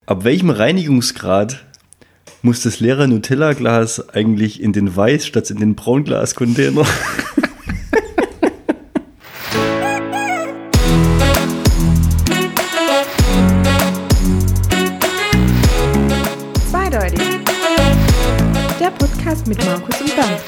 Ab welchem Reinigungsgrad muss das leere Nutella-Glas eigentlich in den Weiß statt in den Braunglas-Container? Zweideutig. Der Podcast mit Markus und Bernd.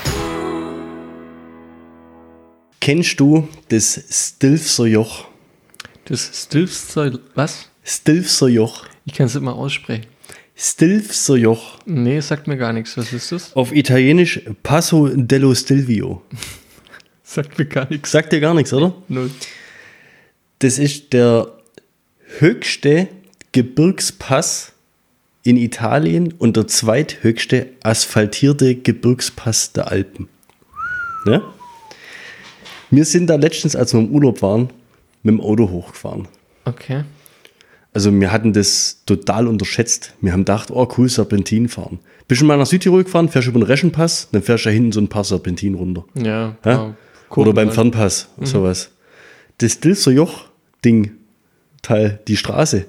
Kennst du das Stilfser Joch? Das Stilfser, was? Stilfser Joch. Ich kann es nicht mal aussprechen. Stilfser Joch. Nee, sagt mir gar nichts. Was ist das? Auf Italienisch Passo dello Stilvio. Sagt mir gar nichts. Sagt dir gar nichts, oder? Null. Das ist der höchste Gebirgspass in Italien und der zweithöchste asphaltierte Gebirgspass der Alpen. Ja? Wir sind da letztens, als wir im Urlaub waren, mit dem Auto hochgefahren. Okay. Also wir hatten das total unterschätzt. Wir haben gedacht, oh cool, Serpentin fahren. Bist du mal nach Südtirol gefahren, fährst über den Reschenpass, dann fährst du da hinten so ein paar Serpentin runter. Ja. Ja? Oder beim Fernpass, sowas. Das Stilfser Joch-Ding, Teil, die Straße.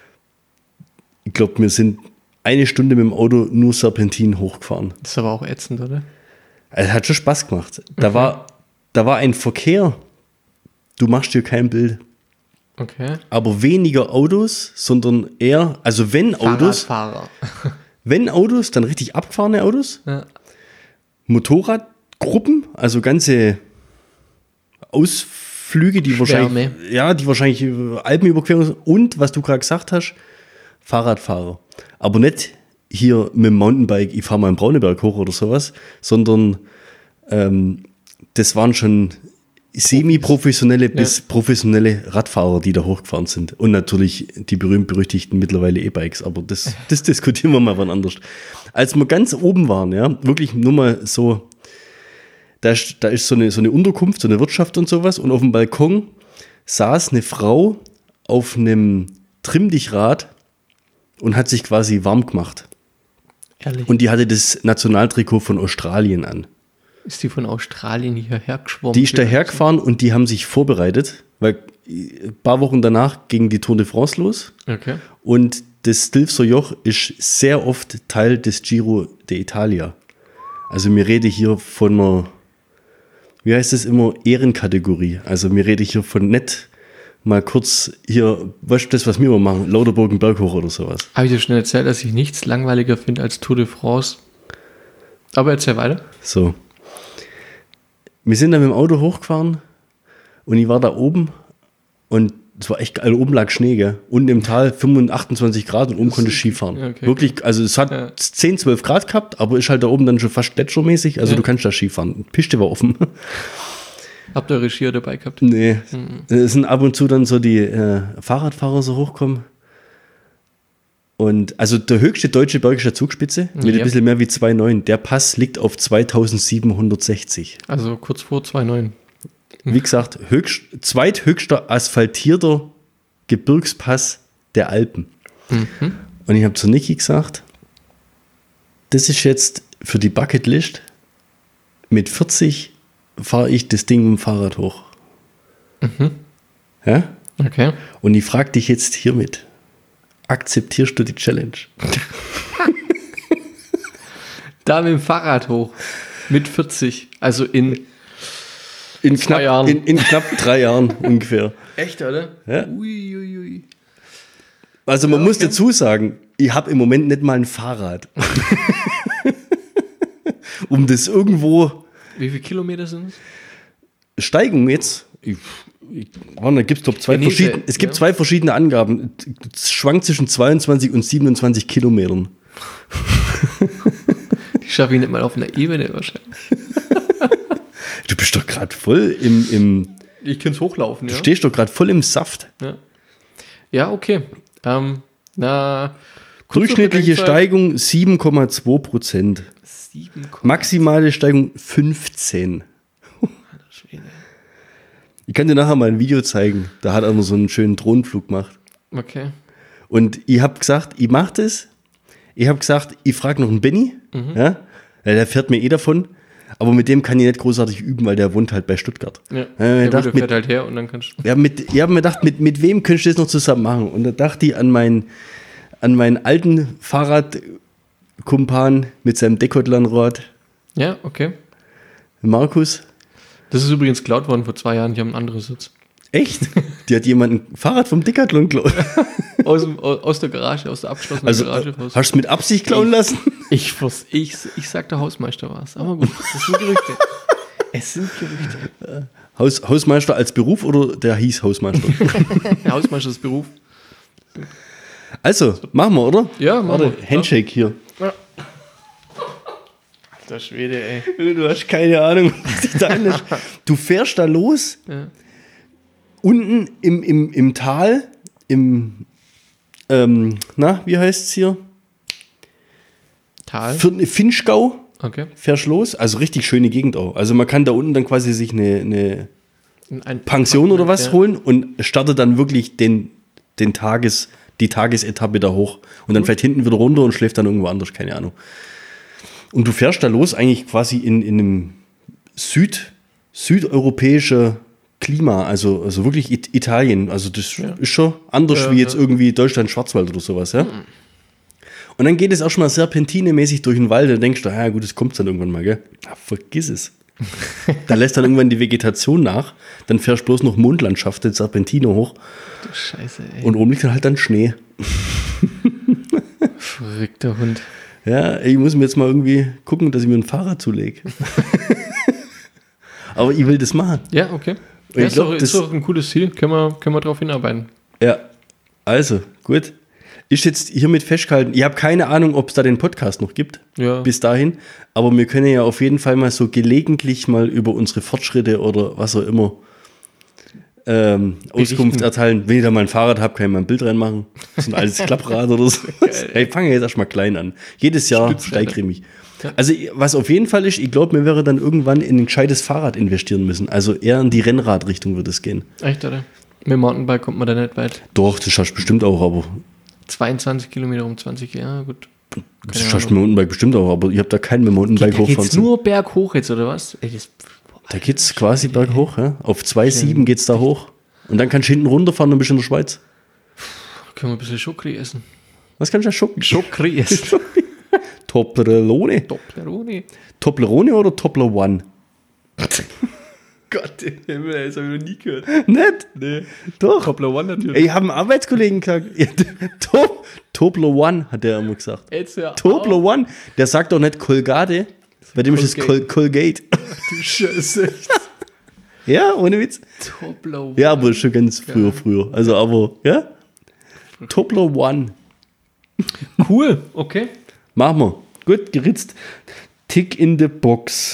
Ich glaube, wir sind eine Stunde mit dem Auto nur Serpentin hochgefahren. Das ist aber auch ätzend, oder? Es hat schon Spaß gemacht. Da war ein Verkehr. Du machst dir kein Bild. Okay. Aber weniger Autos, sondern eher, also wenn Autos, dann richtig abgefahrene Autos. Ja. Motorradgruppen, also ganze Ausflüge, die Schwärme. wahrscheinlich Alpenüberquerung sind. Und, was du gerade gesagt hast, Fahrradfahrer. Aber nicht hier mit dem Mountainbike, ich fahre mal in Brauneberg hoch oder sowas, sondern das waren schon semi-professionelle bis professionelle Radfahrer, die da hochgefahren sind. Und natürlich die berühmt-berüchtigten mittlerweile E-Bikes. Aber das diskutieren wir mal wann anders. Als wir ganz oben waren, ja, wirklich nur mal so, da ist so eine Unterkunft, so eine Wirtschaft und sowas. Und auf dem Balkon saß eine Frau auf einem Trimm-Dich-Rad und hat sich quasi warm gemacht. Ehrlich? Und die hatte das Nationaltrikot von Australien an. Ist die von Australien hierher geschwommen? Die ist daher gefahren und die haben sich vorbereitet, weil ein paar Wochen danach ging die Tour de France los. Okay. Und das Stilfser Joch ist sehr oft Teil des Giro d'Italia. Also mir rede hier von einer, wie heißt es immer, Ehrenkategorie. Also mir rede hier von nicht mal kurz hier, weißt du, das, was wir immer machen, Lauterburgen Berg hoch oder sowas. Habe ich dir schon erzählt, dass ich nichts langweiliger finde als Tour de France? Aber erzähl weiter. So. Wir sind dann mit dem Auto hochgefahren und ich war da oben und es war echt geil, oben lag Schnee, gell? Unten im Tal 28 Grad und oben konnte ich Skifahren. Okay, wirklich, also es hat 10, 12 Grad gehabt, aber ist halt da oben dann schon fast gletschermäßig, also du kannst da Skifahren. Die Piste war offen. Habt ihr eure Skier dabei gehabt? Nee, es sind ab und zu dann so die Fahrradfahrer so hochkommen. Und also der höchste deutsche Berg ist der Zugspitze, mit ein bisschen mehr wie 2,9. Der Pass liegt auf 2760. Also kurz vor 2,9. Wie gesagt, zweithöchster asphaltierter Gebirgspass der Alpen. Und ich habe zu Niki gesagt, das ist jetzt für die Bucketlist, mit 40 fahre ich das Ding mit dem Fahrrad hoch. Ja? Okay. Und ich frage dich jetzt hiermit, akzeptierst du die Challenge? Da mit dem Fahrrad hoch. Mit 40. Also in knapp Jahren. In knapp 3 Jahren ungefähr. Echt, oder? Ja. Ui. Also man muss dazu sagen, ich habe im Moment nicht mal ein Fahrrad. Um das irgendwo... Wie viele Kilometer sind es? Steigung jetzt... Da gibt es zwei verschiedene Angaben. Es schwankt zwischen 22 und 27 Kilometern. Die schaffe ich nicht mal auf einer Ebene wahrscheinlich. Du bist doch gerade voll im Ich kann es hochlaufen, Du stehst doch gerade voll im Saft. Ja, okay. Durchschnittliche Steigung 7,2%. Maximale Steigung 15%. Ich kann dir nachher mal ein Video zeigen. Da hat einer so einen schönen Drohnenflug gemacht. Okay. Und ich habe gesagt, ich mache das. Ich habe gesagt, ich frage noch einen Benny. Ja? Der fährt mir davon. Aber mit dem kann ich nicht großartig üben, weil der wohnt halt bei Stuttgart. Ja, der fährt halt her und dann kannst du... Ich habe mir gedacht, mit wem könntest du das noch zusammen machen? Und da dachte ich an meinen an meinen alten Fahrradkumpan mit seinem Decathlon-Rad, Ja, okay. Markus. Das ist übrigens geklaut worden vor 2 Jahren. Ich habe einen anderen Sitz. Echt? Die hat jemand ein Fahrrad vom Decathlon geklaut. Aus der Garage, aus der abgeschlossenen Also Garage raus. hast du es mit Absicht klauen lassen? Ich sag, der Hausmeister war es. Aber gut, das sind Gerüchte. Es sind Gerüchte. Hausmeister als Beruf oder der hieß Hausmeister? Der Hausmeister ist Beruf. Also, machen wir, oder? Ja, machen Warte, wir. Handshake hier. Der Schwede, ey. Du hast keine Ahnung, was dich da ändert. Du fährst da los, Ja. unten im Tal, wie heißt es hier? Tal. Finchgau Okay. fährst los. Also richtig schöne Gegend auch. Also man kann da unten dann quasi sich eine Ein Pension oder was ja. holen und startet dann wirklich die Tagesetappe da hoch. Und dann fährt hinten wieder runter und schläft dann irgendwo anders, keine Ahnung. Und du fährst da los eigentlich quasi in einem südeuropäischen Klima, also wirklich Italien. Also das ist schon anders wie jetzt irgendwie Deutschland, Schwarzwald oder sowas, ja. Und dann geht es auch schon mal serpentinemäßig durch den Wald. Da denkst du, ja gut, das kommt dann irgendwann mal, gell? Vergiss es. Da lässt dann irgendwann die Vegetation nach. Dann fährst du bloß noch Mondlandschaft, den Serpentine hoch. Du Scheiße, ey. Und oben liegt dann halt dann Schnee. Verrückter Hund. Ja, ich muss mir jetzt mal irgendwie gucken, dass ich mir ein Fahrrad zulege. Aber ich will das machen. Ja, okay. Ich Ja, ist, glaub, doch, ist doch ein cooles Ziel. Können wir drauf hinarbeiten. Ja, also, gut. Ist jetzt hiermit festgehalten. Ich habe keine Ahnung, ob es da den Podcast noch gibt. Ja. Bis dahin. Aber wir können ja auf jeden Fall mal so gelegentlich mal über unsere Fortschritte oder was auch immer Auskunft erteilen. Wenn ich da mal ein Fahrrad habe, kann ich mal ein Bild reinmachen. So ein altes Klapprad oder so. Hey, fange jetzt erstmal klein an. Jedes Jahr Stützräder. steigere ich mich. Ja. Also, was auf jeden Fall ist, ich glaube, mir wäre dann irgendwann in ein gescheites Fahrrad investieren müssen. Also eher in die Rennradrichtung wird es gehen. Echt, oder? Mit dem Mountainbike kommt man da nicht weit. Doch, das schaffst du bestimmt auch, aber 22 Kilometer um 20, ja gut. das schaffst du mit dem Mountainbike bestimmt auch, aber ich habe da keinen mit dem Mountainbike Da hochfahren. geht's nur berghoch jetzt, oder was? Ey, Da geht's quasi berghoch, ja. Auf 2,7 geht's da hoch. Und dann kannst du hinten runterfahren und bist in der Schweiz. Können wir ein bisschen Schokri essen. Was kannst du da schocken? Schokri essen. Toblerone. Doppleroni. Toblerone oder Toblerone? Gott, den Himmel, das habe ich noch nie gehört. Nicht? Nee. Doch. Toblerone natürlich. Ey, ich habe einen Arbeitskollegen gesagt. Ja, Toblerone hat der immer gesagt. Jetzt ja. Toblerone. Der sagt doch nicht Colgate. Bei dem ist es Colgate. Du Scheiße. Ja, ohne Witz. Toblerone. Ja, aber schon ganz früher. Also, aber, ja? Toblerone. Cool, okay. Machen wir. Gut, geritzt. Tick in the box.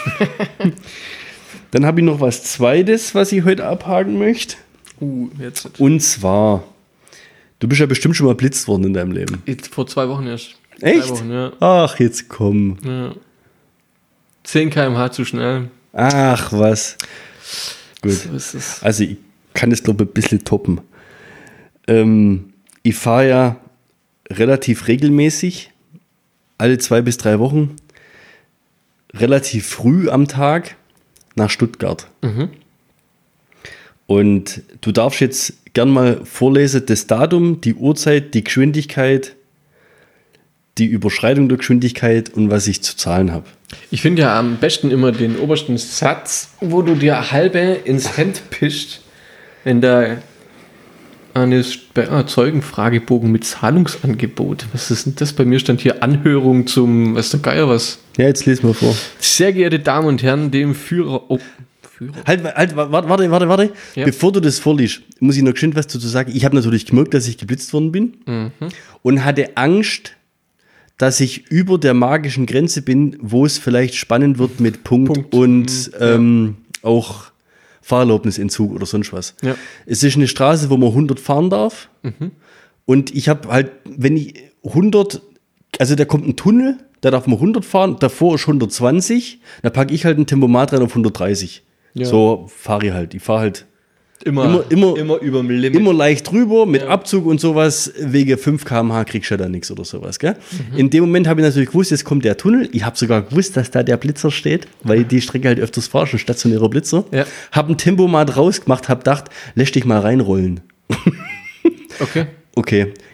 Dann habe ich noch was Zweites, was ich heute abhaken möchte. Jetzt. Und zwar, du bist ja bestimmt schon mal blitzt worden in deinem Leben. Jetzt vor 2 Wochen erst. Echt? 3 Wochen, ja. Ach, jetzt komm. Ja. 10 km/h zu schnell. Ach, was. Gut. So ist es. Also, ich kann das, glaube ich, ein bisschen toppen. Ich fahre ja relativ regelmäßig, alle 2 bis 3 Wochen, relativ früh am Tag nach Stuttgart. Und du darfst jetzt gern mal vorlesen, das Datum, die Uhrzeit, die Geschwindigkeit, die Überschreitung der Geschwindigkeit und was ich zu zahlen habe. Ich finde ja am besten immer den obersten Satz, wo du dir halbe ins Hemd pischt, wenn da eine Zeugenfragebogen mit Zahlungsangebot. Was ist denn das? Bei mir stand hier Anhörung zum, was der Geier was. Ja, jetzt lesen wir vor. Sehr geehrte Damen und Herren, dem Führer. Oh, Führer. Warte. Ja. Bevor du das vorliest, muss ich noch geschwind was dazu sagen. Ich habe natürlich gemerkt, dass ich geblitzt worden bin und hatte Angst, dass ich über der magischen Grenze bin, wo es vielleicht spannend wird mit Punkt. Und auch Fahrerlaubnisentzug oder sonst was. Ja. Es ist eine Straße, wo man 100 fahren darf. Und ich habe halt, wenn ich 100, also da kommt ein Tunnel, da darf man 100 fahren, davor ist 120, da packe ich halt ein Tempomat rein auf 130. Ja. So fahre ich halt. Ich fahre halt Immer über dem Limit. immer leicht drüber, mit Abzug und sowas. Wegen 5 km/h kriegst du ja da nichts oder sowas. Gell? In dem Moment habe ich natürlich gewusst, jetzt kommt der Tunnel. Ich habe sogar gewusst, dass da der Blitzer steht, weil ich die Strecke halt öfters fahre, schon stationärer Blitzer. Ja. Habe ein Tempomat rausgemacht, habe gedacht, lässt dich mal reinrollen. Okay. Okay,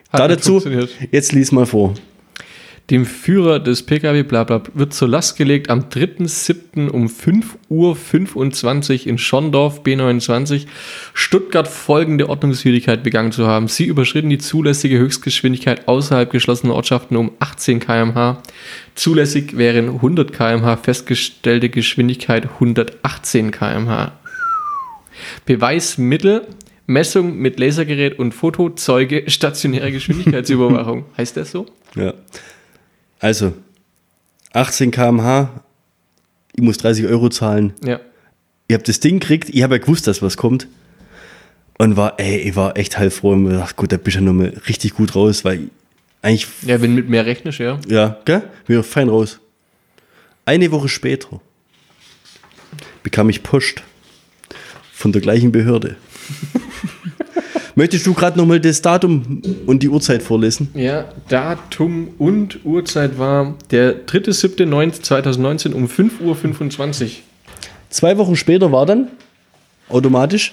Hat Da nicht dazu, funktioniert. jetzt lies mal vor. Dem Führer des PKW Blabla wird zur Last gelegt, am 3.7. um 5:25 Uhr in Schorndorf B29 Stuttgart folgende Ordnungswidrigkeit begangen zu haben. Sie überschritten die zulässige Höchstgeschwindigkeit außerhalb geschlossener Ortschaften um 18 km/h. Zulässig wären 100 km/h, festgestellte Geschwindigkeit 118 km/h. Beweismittel: Messung mit Lasergerät und Fotozeuge stationäre Geschwindigkeitsüberwachung. Heißt das so? Ja. Also, 18 km/h, ich muss 30 Euro zahlen. Ja. Ich habe das Ding gekriegt, ich habe ja gewusst, dass was kommt. Und ich war echt heilfroh und mir gedacht, gut, da bist du ja nochmal richtig gut raus, weil eigentlich, Ja, wenn mit mehr rechnest, ja. ja, gell, wir fein raus. Eine Woche später bekam ich Post von der gleichen Behörde. Möchtest du gerade nochmal das Datum und die Uhrzeit vorlesen? Ja, Datum und Uhrzeit war der 3.7.2019 um 5:25 Uhr. 2 Wochen später war dann automatisch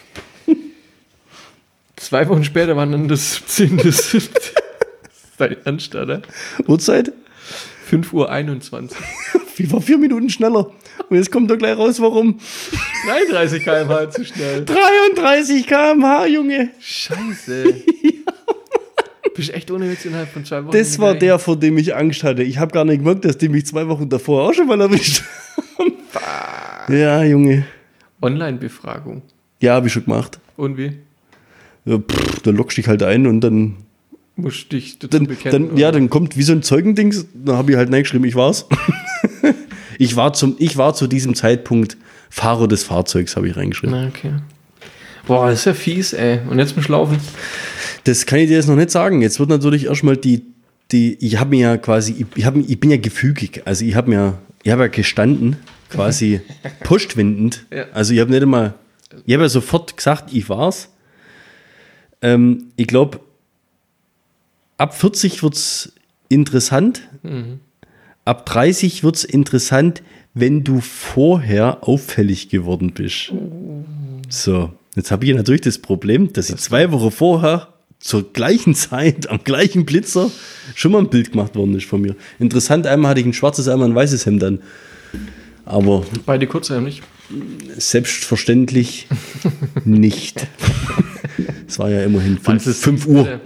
2 Wochen später war dann das 17.7. Dein Ernst, oder? Uhrzeit. 5:21 Uhr. Ich war 4 Minuten schneller. Und jetzt kommt doch gleich raus, warum. 33 km/h zu schnell. 33 km/h, Junge. Scheiße. Bist echt ohne Witz innerhalb von 2 Wochen. Das war der, vor dem ich Angst hatte. Ich habe gar nicht gemerkt, dass die mich 2 Wochen davor auch schon mal erwischt haben. Ja, Junge. Online-Befragung. Ja, habe ich schon gemacht. Und wie? Ja, dann lockst du dich halt ein und dann Musst dich dazu bekennen? dann kommt wie so ein Zeugendings. Da habe ich halt reingeschrieben, ich war's. Ich war zu diesem Zeitpunkt Fahrer des Fahrzeugs, habe ich reingeschrieben. Na, okay. Boah, das ist ja fies, ey. Und jetzt musst du laufen. Das kann ich dir jetzt noch nicht sagen. Jetzt wird natürlich erstmal ich habe mir ja quasi, ich bin ja gefügig. Also ich habe ja gestanden, quasi postwendend. Ja. Also ich habe ja sofort gesagt, ich war's. Ich glaube, ab 40 wird's interessant. Ab 30 wird's interessant, wenn du vorher auffällig geworden bist. So, jetzt habe ich natürlich das Problem, dass ich 2 Wochen vorher zur gleichen Zeit, am gleichen Blitzer, schon mal ein Bild gemacht worden ist von mir. Interessant, einmal hatte ich ein schwarzes, einmal ein weißes Hemd an. Aber Beide kurzärmlich. selbstverständlich nicht. Es war ja immerhin 5 Uhr.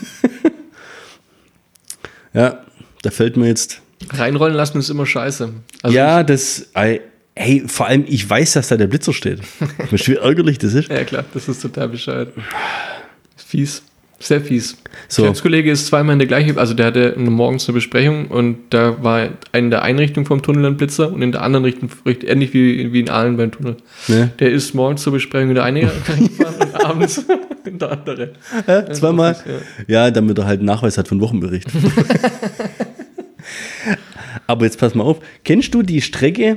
Ja, da fällt mir jetzt... Reinrollen lassen ist immer scheiße. Also ja, hey, vor allem, ich weiß, dass da der Blitzer steht. Weißt du, wie ärgerlich das ist? Ja, klar, das ist total bescheuert. Fies. Sehr fies. So. Der Kollege ist zweimal in der gleichen, also der hatte morgens eine Besprechung und da war in der einen Richtung vom Tunnel ein Blitzer und in der anderen Richtung, ähnlich wie in Aalen beim Tunnel. Ne? Der ist morgens zur Besprechung in der eine Richtung gefahren und abends in der andere. Zweimal? Ja. Ja, damit er halt einen Nachweis hat von Wochenbericht. Aber jetzt pass mal auf. Kennst du die Strecke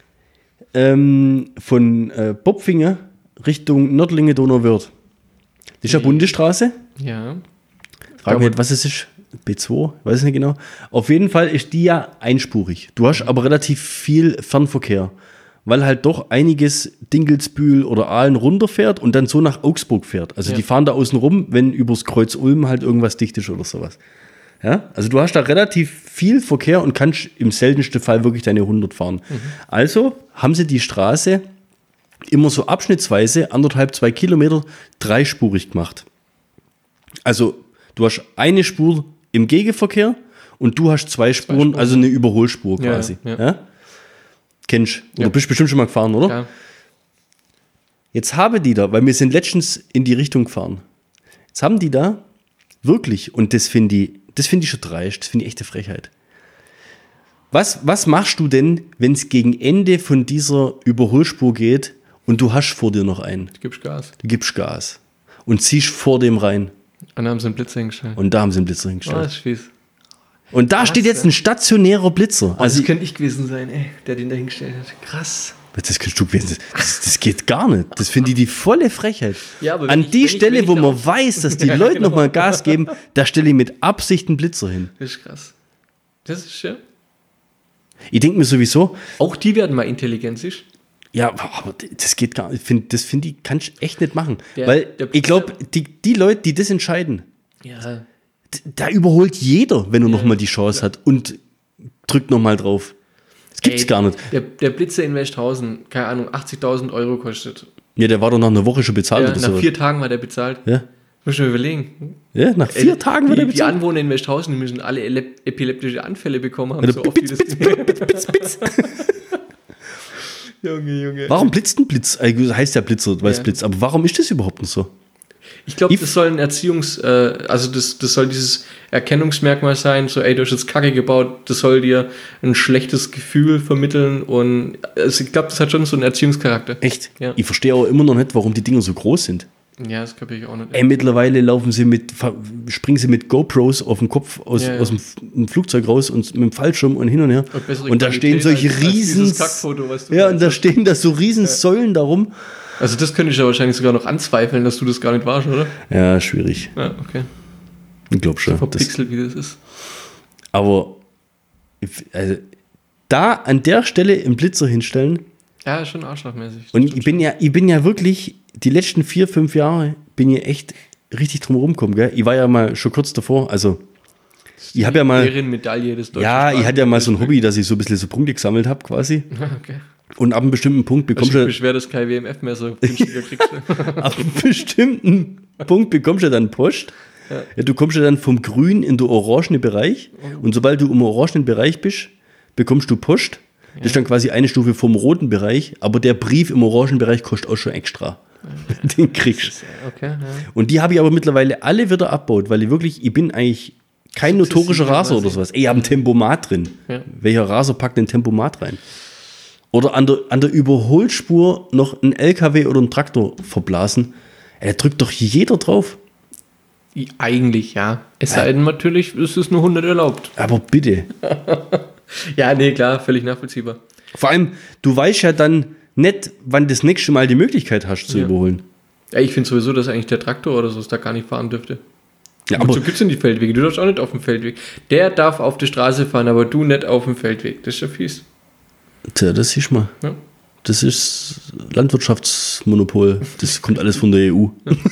von Bopfinge Richtung Nördlinge Donauwörth? Das ist ja Bundesstraße. Ja. Frag mich nicht, was es ist. B2, weiß ich nicht genau. Auf jeden Fall ist die ja einspurig. Du hast aber relativ viel Fernverkehr, weil halt doch einiges Dinkelsbühl oder Aalen runterfährt und dann so nach Augsburg fährt. Also die fahren da außen rum, wenn übers Kreuz Ulm halt irgendwas dicht ist oder sowas. Ja? Also du hast da relativ viel Verkehr und kannst im seltensten Fall wirklich deine 100 fahren. Also haben sie die Straße immer so abschnittsweise 1,5-2 Kilometer dreispurig gemacht. Also du hast eine Spur im Gegenverkehr und du hast 2 Spuren, also eine Überholspur quasi. Ja? Kennst du? Oder bist bestimmt schon mal gefahren, oder? Ja. Jetzt haben die da, weil wir sind letztens in die Richtung gefahren, jetzt haben die da wirklich, und das finde ich schon dreist, das finde ich echte Frechheit. Was machst du denn, wenn es gegen Ende von dieser Überholspur geht und du hast vor dir noch einen? Du gibst Gas. Du gibst Gas und ziehst vor dem rein. Und da haben sie einen Blitzer hingestellt. Und da haben sie einen Blitzer Oh, hingestellt. das ist fies. Und da steht jetzt ein stationärer Blitzer. Also, Also das könnte ich gewesen sein, ey, der den da hingestellt hat. Krass. das kannst du gewesen. Das geht gar nicht. Das finde ich die volle Frechheit. Ja, aber wenn An ich- die wenn ich Stelle, wo man laufe. weiß, dass die Ja, Leute genau. noch mal Gas geben, da stelle ich mit Absicht einen Blitzer hin. Das ist krass. Das ist ja. Ich denke mir sowieso, Auch die werden mal intelligentisch. ja, aber das geht gar nicht. Das finde ich, kannst du echt nicht machen. Der Weil Blitzer- ich glaube, die Leute, die das entscheiden, Ja. Da überholt jeder, wenn er nochmal die Chance hat und drückt nochmal drauf. Das gibt's gar nicht. Der Blitzer in Westhausen, keine Ahnung, 80.000 Euro kostet. Ja, der war doch nach einer Woche schon bezahlt Ja, oder nach so. 4 Tagen war der bezahlt. Ja, Muss ich mir überlegen. ja, nach 4 Tagen wird er Die bezahlt. Anwohner in Westhausen, die müssen alle epileptische Anfälle bekommen haben. Oder So oft wie das Blitz. Junge. Warum blitzt ein Blitz? Also heißt ja Blitzer, weil es Ja. blitzt. Aber warum ist das überhaupt nicht so? Ich glaube, das soll ein das soll dieses Erkennungsmerkmal sein, so, ey, du hast jetzt Kacke gebaut, das soll dir ein schlechtes Gefühl vermitteln und also ich glaube, das hat schon so einen Erziehungscharakter. Echt? Ja. Ich verstehe auch immer noch nicht, warum die Dinger so groß sind. Ja, das kapiere ich auch nicht. Ey, mittlerweile springen sie mit GoPros auf dem Kopf aus dem Flugzeug raus und mit dem Fallschirm und hin und her. Und da stehen solche riesen... dieses Kackfoto, was du Ja, und da stehen da so riesen Säulen darum. Also das könnte ich ja wahrscheinlich sogar noch anzweifeln, dass du das gar nicht warst, oder? Ja, schwierig. Ja, okay. Ich glaube schon. Verpixelt, wie das ist. Aber also, da an der Stelle einen Blitzer hinstellen. Ja, schon arschlochmäßig. Und ich bin ja wirklich, die letzten 4-5 Jahre bin ich echt richtig drum rumgekommen, gell? Ich war ja mal schon kurz davor, also ich habe ja mal, Medaille des deutschen ja, ich hatte ja mal so ein Sprachen- Hobby, dass ich so ein bisschen so Punkte gesammelt habe quasi. Okay. Und ab einem bestimmten Punkt bekommst Ich du, beschwer, dass kein WMF mehr so günstiger kriegst. ab einem bestimmten Punkt bekommst du dann Post. Ja, du kommst ja dann vom grünen in den orangenen Bereich. Und sobald du im orangenen Bereich bist, bekommst du Post. Das ist dann quasi eine Stufe vom roten Bereich, aber der Brief im orangen Bereich kostet auch schon extra. Den kriegst du. Okay, ja. Und die habe ich aber mittlerweile alle wieder abgebaut, weil ich bin eigentlich kein notorischer Raser oder sowas. Ey, ich habe ein Tempomat drin. Ja. Welcher Raser packt ein Tempomat rein? Oder an der Überholspur noch ein LKW oder ein Traktor verblasen. Ey, da drückt doch jeder drauf. Eigentlich ja. Es sei denn natürlich, es ist nur 100 erlaubt. Aber bitte. Ja, nee, klar, völlig nachvollziehbar. Vor allem, du weißt ja dann nicht, wann das nächste Mal die Möglichkeit hast zu Ja. überholen. Ja, ich finde sowieso, dass eigentlich der Traktor oder so da gar nicht fahren dürfte. Ja, Aber aber so gibt es in die Feldwege. Du darfst auch nicht auf dem Feldweg. Der darf auf die Straße fahren, aber du nicht auf dem Feldweg. Das ist ja fies. tja, das siehst du mal. Ja. Das ist Landwirtschaftsmonopol. Das kommt alles von der EU.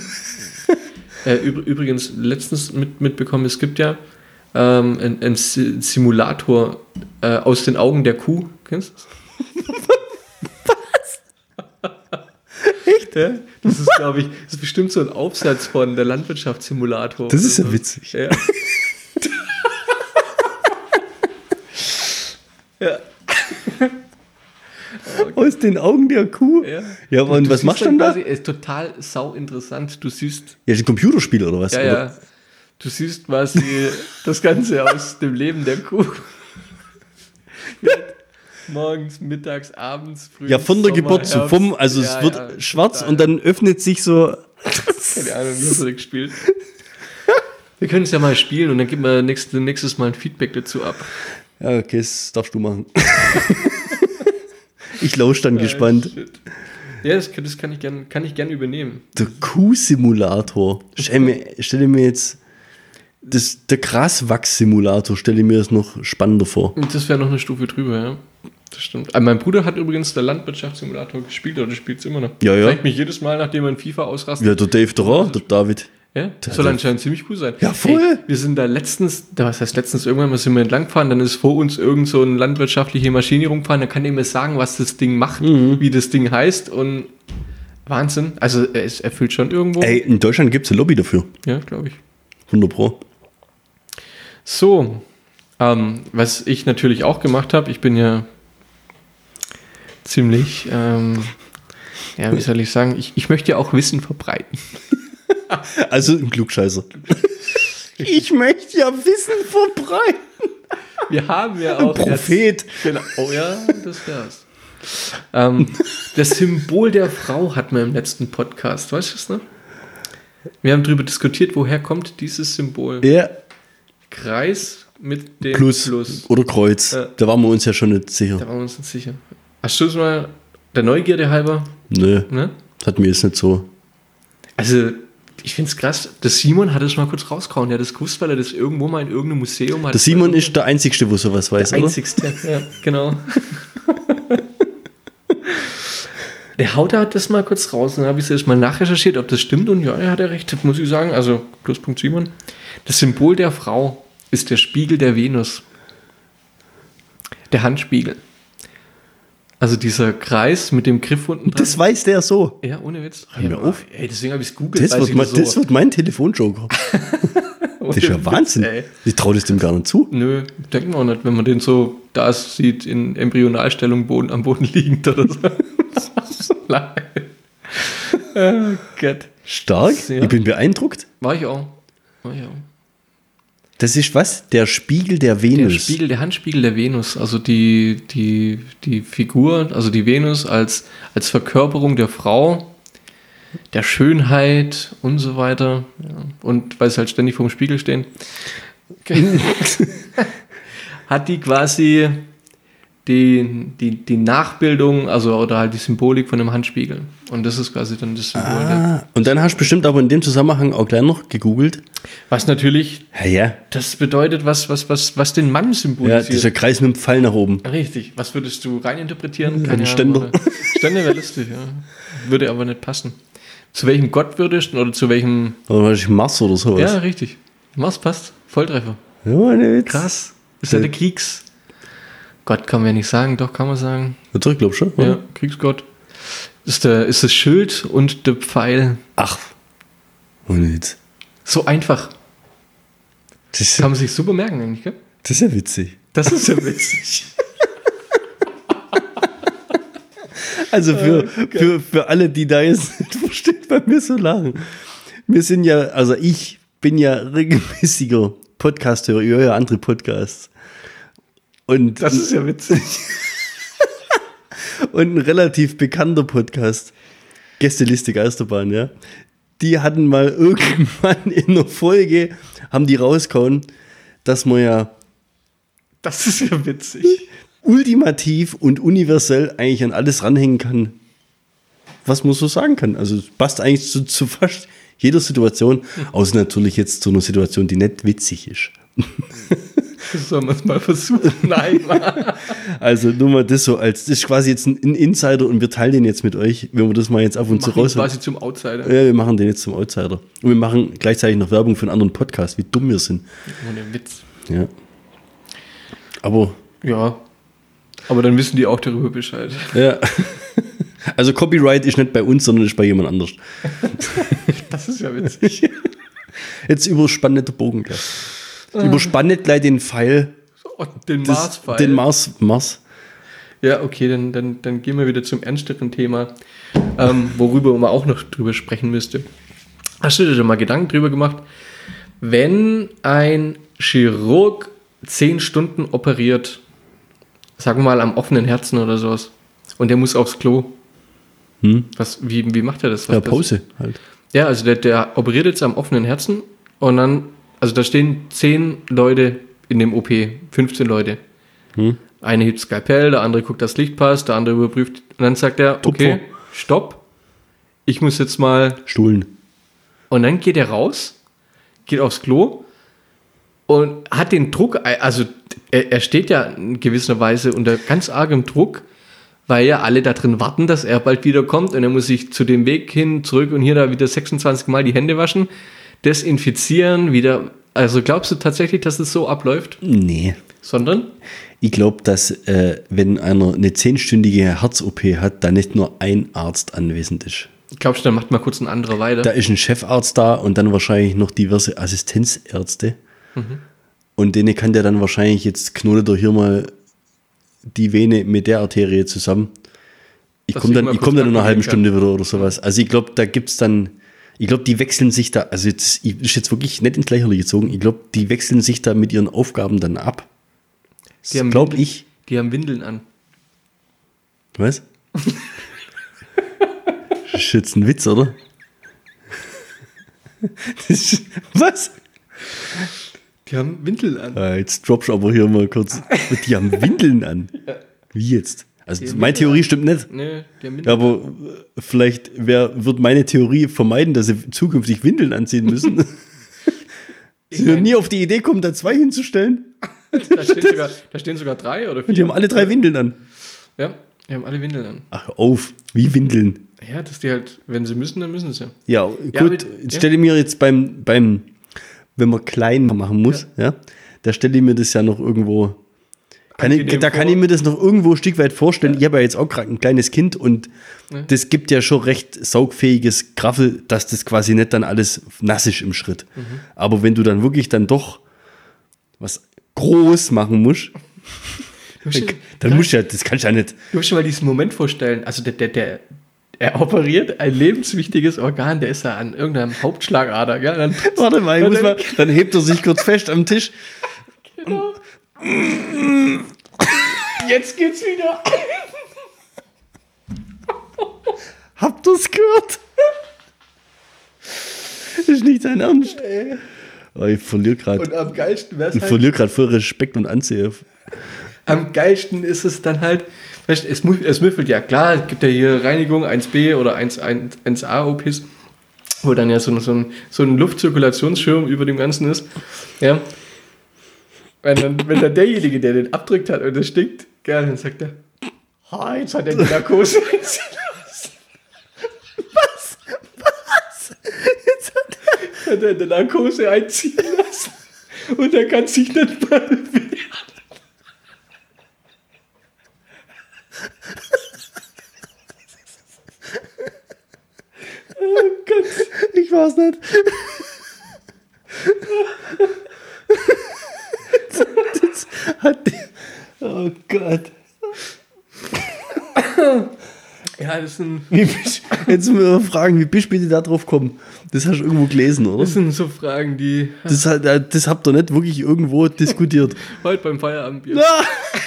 Übrigens, letztens mitbekommen, es gibt ja einen Simulator aus den Augen der Kuh. Kennst du das? Was? Echt? Ja? Das ist, glaube ich, das ist bestimmt so ein Aufsatz von der Landwirtschaftssimulator. Das ist ja oder so. witzig. Ja. Ja. Aus den Augen der Kuh? Ja, und Du was siehst machst du dann da? quasi, ist total sau interessant. Du siehst, Ja, ist ein Computerspiel oder was? ja, Oder? ja, du siehst quasi das Ganze aus dem Leben der Kuh. Morgens, mittags, abends, früh. Ja, von der Geburt zu also Ja, es wird ja, schwarz total. und dann öffnet sich so. Keine Ahnung, wie hast du das gespielt? Wir können es ja mal spielen und dann geben wir nächstes Mal ein Feedback dazu ab. Ja, okay, das darfst du machen. Ich lausche dann gespannt. Shit. Ja, das kann ich gern übernehmen. Der Kuhsimulator. Stelle mir jetzt. Der Graswachs-Simulator stelle ich mir das noch spannender vor. Und das wäre noch eine Stufe drüber, ja. Das stimmt. Aber mein Bruder hat übrigens der Landwirtschaftssimulator gespielt, oder spielt es immer noch. Ja, ja. Zeigt mich jedes Mal, nachdem er in FIFA ausrastet. Ja, der Dave doch auch, der David. Ja, das soll anscheinend ziemlich cool sein. Ja, voll. Ey, wir sind da was heißt letztens, irgendwann mal sind wir entlang gefahren, dann ist vor uns irgend so eine landwirtschaftliche Maschine rumgefahren, dann kann der mir sagen, was das Ding macht, wie das Ding heißt und Wahnsinn. Also es erfüllt schon irgendwo. Ey, in Deutschland gibt es eine Lobby dafür. Ja, glaube ich. 100 Pro. So, was ich natürlich auch gemacht habe, ich bin ja ziemlich, ja, wie soll ich sagen, ich möchte ja auch Wissen verbreiten. Also ein Klugscheißer. Ich möchte ja Wissen verbreiten. Wir haben ja auch Prophet. Genau. Oh ja, das wär's. Das Symbol der Frau hatten wir im letzten Podcast, weißt du das noch? Wir haben darüber diskutiert, woher kommt dieses Symbol. Ja. Kreis mit dem Plus. Oder Kreuz. Ja. Da waren wir uns ja schon nicht sicher. Da waren wir uns nicht sicher. Hast du es mal der Neugierde halber? Nö, Ne? das hat mir jetzt nicht so. Also, ich finde es krass. Der Simon hat es mal kurz rausgehauen. Der hat das gewusst, weil er das irgendwo mal in irgendeinem Museum hat. Der Simon ist der Einzigste, wo sowas weiß, der oder? Einzigste. Ja, genau. Der haut da das mal kurz raus. Dann habe ich es erst mal nachrecherchiert, ob das stimmt. Und ja, er hat ja recht, muss ich sagen. Also, Pluspunkt Simon. Das Symbol der Frau ist der Spiegel der Venus. Der Handspiegel. Also dieser Kreis mit dem Griff unten dran. Das weiß der so. Ja, ohne Witz. Hör mir auf. Ey, deswegen habe ich es googelt. Das wird mein Telefonjoker. Das ist ja Wahnsinn. Ey. Ich traue das dem gar nicht zu. Nö, denken wir auch nicht, wenn man den so da sieht, in Embryonalstellung am Boden liegend oder so. Oh Gott. Stark. Ja. Ich bin beeindruckt. War ich auch. Das ist was? Der Spiegel der Venus. Der Handspiegel der Venus. Also die Figur, also die Venus als Verkörperung der Frau, der Schönheit und so weiter. Ja. Und weil sie halt ständig vorm Spiegel stehen, hat die quasi die Nachbildung, also oder halt die Symbolik von einem Handspiegel. Und das ist quasi dann das Symbol. Und dann hast du bestimmt aber in dem Zusammenhang auch gleich noch gegoogelt. Was natürlich, Ja. das bedeutet, was den Mann Ja, symbolisiert. dieser Kreis mit dem Pfeil nach oben. Richtig. Was würdest du reininterpretieren? Ein Ständer. Oder? Ständer wäre lustig, ja. Würde aber nicht passen. Zu welchem Gott würdest du oder zu welchem... Oder wahrscheinlich Mars oder sowas. Ja, richtig. Mars passt. Volltreffer. Ja, ne Witz. Krass. Ist ja der Gott kann man ja nicht sagen, doch kann man sagen. Ja, doch, ich glaube schon. Ja, Kriegsgott. Ist das Schild und der Pfeil. Ach. Ohne Witz. So einfach. Das Kann man sich super merken eigentlich, gell? ist ja witzig. Das ist ja witzig. Also für alle, die da jetzt nicht verstehen, bei mir so lachen. Ich bin ja regelmäßiger Podcast-Hörer, ich höre ja andere Podcasts. Und Das ist ja witzig. und ein relativ bekannter Podcast, Gästeliste Geisterbahn, ja. Die hatten mal irgendwann in einer Folge, haben die rausgehauen, dass man ja Das ist ja witzig. ultimativ und universell eigentlich an alles ranhängen kann, was man so sagen kann. Also es passt eigentlich zu fast jeder Situation, außer natürlich jetzt zu einer Situation, die nicht witzig ist. Sollen wir es mal versuchen? Nein, Mann. Also nur mal das so das ist quasi jetzt ein Insider und wir teilen den jetzt mit euch, wenn wir das mal jetzt ab und zu Machen ihn raus. quasi zum Outsider. Ja, wir machen den jetzt zum Outsider. Und wir machen gleichzeitig noch Werbung für einen anderen Podcast, wie dumm wir sind. Ohne Witz. Ja. Aber, Ja. Aber dann wissen die auch darüber Bescheid. ja. Also Copyright ist nicht bei uns, sondern ist bei jemand anders. Das ist ja witzig. Jetzt überspann nicht der Bogen gleich. Überspann nicht gleich den Pfeil. Und den Mars-Pfeil. Den Mars. Ja, okay, dann gehen wir wieder zum ernsteren Thema, worüber man auch noch drüber sprechen müsste. Hast du dir da mal Gedanken drüber gemacht, wenn ein Chirurg 10 Stunden operiert, sagen wir mal am offenen Herzen oder sowas, und der muss aufs Klo? Wie macht er das? Ja, Pause halt. Ja, also der operiert jetzt am offenen Herzen und dann, also da stehen 10 Leute in dem OP, 15 Leute. Eine hebt Skalpell, der andere guckt, dass das Licht passt, der andere überprüft und dann sagt er, okay, stopp, ich muss jetzt mal... Stuhlen. Und dann geht er raus, geht aufs Klo und hat den Druck, also er steht ja in gewisser Weise unter ganz argem Druck, weil ja alle da drin warten, dass er bald wiederkommt und er muss sich zu dem Weg hin, zurück und hier da wieder 26 Mal die Hände waschen, desinfizieren, wieder. Also glaubst du tatsächlich, dass es so abläuft? Nee. Sondern? Ich glaube, dass wenn einer eine 10-stündige Herz-OP hat, da nicht nur ein Arzt anwesend ist. Glaubst du, dann macht mal kurz ein anderer weiter? Da ist ein Chefarzt da und dann wahrscheinlich noch diverse Assistenzärzte. Und denen kann der dann wahrscheinlich, jetzt knotet er hier mal die Vene mit der Arterie zusammen. Ich komme dann in einer halben Stunde wieder oder sowas. Also ich glaube, da gibt es dann, ich glaube, die wechseln sich da, also ist jetzt wirklich nicht ins Lächerliche gezogen, ich glaube, die wechseln sich da mit ihren Aufgaben dann ab. Glaube ich. Die haben Windeln an. Was? Das ist jetzt ein Witz, oder? Was? Die haben Windeln an. Jetzt droppst du aber hier mal kurz. Die haben Windeln an. Wie jetzt? Also meine Theorie stimmt nicht. Nee, die haben Windeln Ja, aber vielleicht wird meine Theorie vermeiden, dass sie zukünftig Windeln anziehen müssen. Sie werden nie auf die Idee kommen, da 2 hinzustellen. Da stehen sogar 3 oder 4. Und die haben alle 3 Windeln an. Ja, Die haben alle Windeln an. Ach, auf, wie Windeln. Ja, dass die halt, wenn sie müssen, dann müssen sie. Ja, gut, stelle ich mir jetzt beim, wenn man klein machen muss, ja, da stelle ich mir das ja noch irgendwo, kann ich mir das noch irgendwo ein Stück weit vorstellen. Ja. Ich habe ja jetzt auch gerade ein kleines Kind und das gibt ja schon recht saugfähiges Graffel, dass das quasi nicht dann alles nass ist im Schritt. Aber wenn du dann wirklich dann doch was groß machen musst, dann musst du ja, das kannst du ja nicht. Du musst dir mal diesen Moment vorstellen, also er operiert ein lebenswichtiges Organ, der ist ja an irgendeinem Hauptschlagader. Gell? Dann, warte mal, dann hebt er sich kurz fest am Tisch. Genau. Jetzt geht's wieder. Habt ihr's gehört? Das ist nicht dein Ernst. Oh, ich verliere gerade. Und am geilsten wäre es Ich verliere gerade voll Respekt und Ansehen. Am geilsten ist es dann halt, weißt, es müffelt ja klar, es gibt ja hier Reinigung 1b oder 1a OPs, wo dann ja so ein Luftzirkulationsschirm über dem Ganzen ist. Ja. Wenn dann derjenige, der den abdrückt hat und das stinkt, dann sagt er, jetzt hat er die Narkose einziehen lassen. Was? Jetzt hat er die Narkose einziehen lassen und er kann sich nicht mehr wehren. Oh Gott, ich weiß nicht. Das hat oh Gott. Ja, das sind. Jetzt müssen wir fragen, wie bist du bitte da drauf gekommen? Das hast du irgendwo gelesen, oder? Das sind so Fragen, die. Das habt ihr nicht wirklich irgendwo diskutiert. Heute beim Feierabendbier. Ja.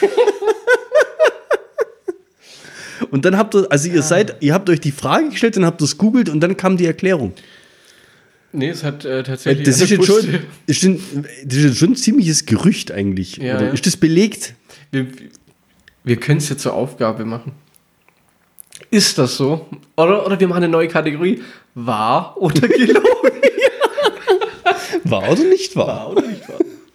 Und dann habt ihr, also ihr habt euch die Frage gestellt, dann habt ihr es googelt und dann kam die Erklärung. Nee, es hat tatsächlich. Das ist jetzt schon ein ziemliches Gerücht eigentlich. Ja, oder? Ja. Ist das belegt? Wir können es jetzt zur Aufgabe machen. Ist das so? Oder wir machen eine neue Kategorie. Wahr oder gelogen? Wahr oder nicht wahr? Wahr oder nicht wahr?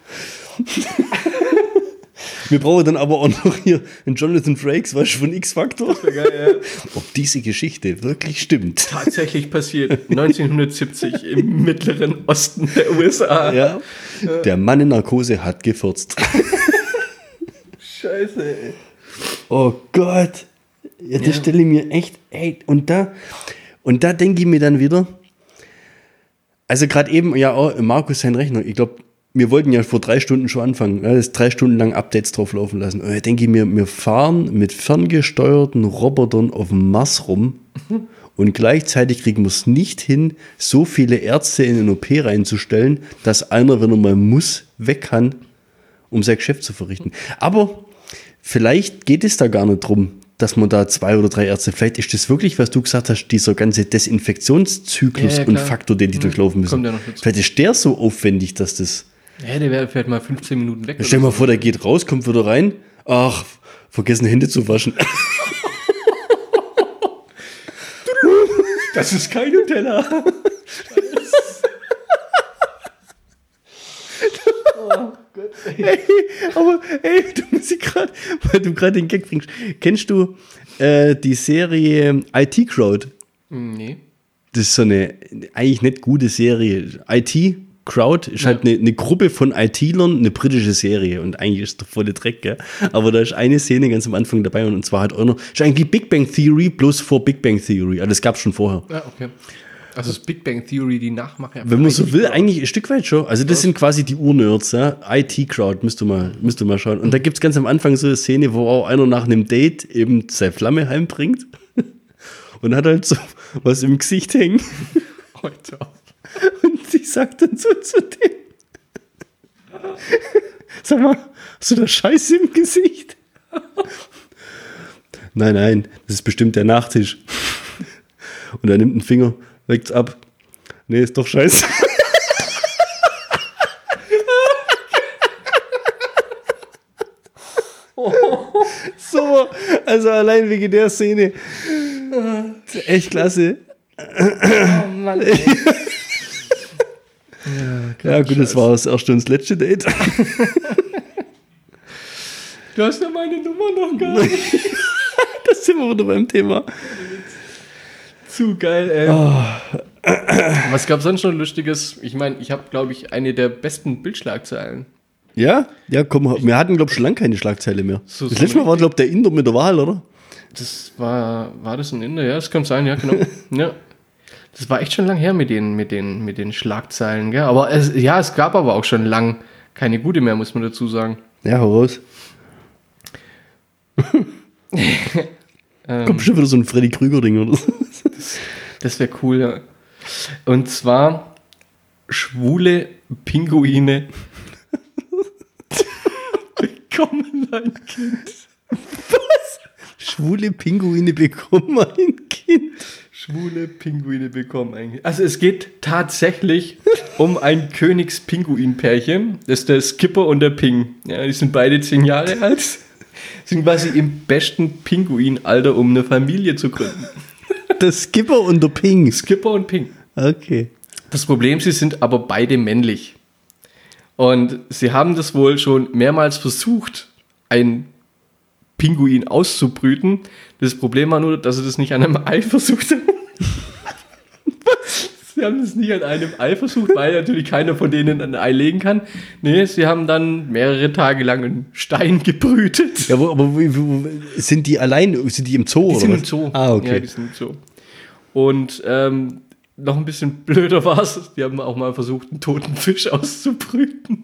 Wir brauchen dann aber auch noch hier einen Jonathan Frakes, weißt du, von X-Factor. Das wäre geil, ja. Ob diese Geschichte wirklich stimmt. Tatsächlich passiert 1970 im Mittleren Osten der USA. Ja. Der Mann in Narkose hat gefurzt. Scheiße, ey. Oh Gott. Ja, das stelle ich mir echt, und da denke ich mir dann wieder, also gerade eben, ja auch Markus sein Rechner, ich glaube, wir wollten ja vor 3 Stunden schon anfangen, das 3 Stunden lang Updates drauf laufen lassen. Und da denke ich mir, wir fahren mit ferngesteuerten Robotern auf dem Mars rum und gleichzeitig kriegen wir es nicht hin, so viele Ärzte in den OP reinzustellen, dass einer, wenn er mal muss, weg kann, um sein Geschäft zu verrichten. Aber vielleicht geht es da gar nicht drum, dass man da 2 oder 3 Ärzte, vielleicht ist das wirklich, was du gesagt hast, dieser ganze Desinfektionszyklus und Faktor, den die durchlaufen müssen. Kommt ja noch dazu. Vielleicht ist der so aufwendig, dass das... Ja, der wäre vielleicht mal 15 Minuten weg. Stell dir mal vor, der geht raus, kommt wieder rein. Ach, vergessen Hände zu waschen. Das ist kein Nutella. Oh Gott, du musst gerade, weil du gerade den Gag bringst. Kennst du die Serie IT Crowd? Nee. Das ist so eine eigentlich nicht gute Serie. IT Crowd ist halt eine Gruppe von IT-Lern, eine britische Serie und eigentlich ist der volle Dreck, gell? Aber da ist eine Szene ganz am Anfang dabei und zwar halt auch noch, ist eigentlich Big Bang Theory bloß vor Big Bang Theory, also das gab es schon vorher. Ja, okay. Also das Big Bang Theory, die Nachmacher. Wenn man so will, eigentlich ein Stück weit schon. Also das sind quasi die Urnerds, ja? IT-Crowd, müsst du mal schauen. Und da gibt es ganz am Anfang so eine Szene, wo auch einer nach einem Date eben seine Flamme heimbringt und hat halt so was im Gesicht hängen. Heute auch. Und sie sagt dann so zu dem, sag mal, hast du da Scheiße im Gesicht? Nein, das ist bestimmt der Nachtisch. Und er nimmt einen Finger, leckt's ab. Nee, ist doch Scheiße. So, also allein wegen der Szene. Echt klasse. Oh Mann, ey. Ja, gut, das war das erste und das letzte Date. Du hast ja meine Nummer noch gar nicht. Das sind wir wieder beim Thema. Zu geil, ey. Was gab sonst noch Lustiges? Ich meine, ich habe, glaube ich, eine der besten Bildschlagzeilen. Ja? Ja, komm, wir hatten, glaube ich, schon lange keine Schlagzeile mehr. So das letzte Mal war, glaube ich, der Inder mit der Wahl, oder? Das war das ein Inder? Ja, das kann sein, ja, genau. Ja. Das war echt schon lang her mit den Schlagzeilen, gell? Aber es gab aber auch schon lang keine gute mehr, muss man dazu sagen. Ja, hau raus. Kommt schon wieder so ein Freddy Krüger-Ding oder so. Das wäre cool, ja. Und zwar schwule Pinguine bekommen ein Kind. Was? Schwule Pinguine bekommen ein Kind. Schwule Pinguine bekommen ein Kind. Also es geht tatsächlich um ein Königspinguin-Pärchen. Das ist der Skipper und der Ping. Ja, die sind beide 10 Jahre alt. Sind quasi im besten Pinguinalter, um eine Familie zu gründen. Der Skipper und der Ping. Skipper und Ping. Okay. Das Problem, sie sind aber beide männlich. Und sie haben das wohl schon mehrmals versucht, ein Pinguin auszubrüten. Das Problem war nur, dass sie das nicht an einem Ei versucht haben. Sie haben es nicht an einem Ei versucht, weil natürlich keiner von denen ein Ei legen kann. Nee, sie haben dann mehrere Tage lang einen Stein gebrütet. Ja, aber wo, sind die allein? Sind die im Zoo? Die oder sind was? im Zoo. Ah, okay. Ja, die sind im Zoo. Und noch ein bisschen blöder war es, die haben auch mal versucht, einen toten Fisch auszubrüten.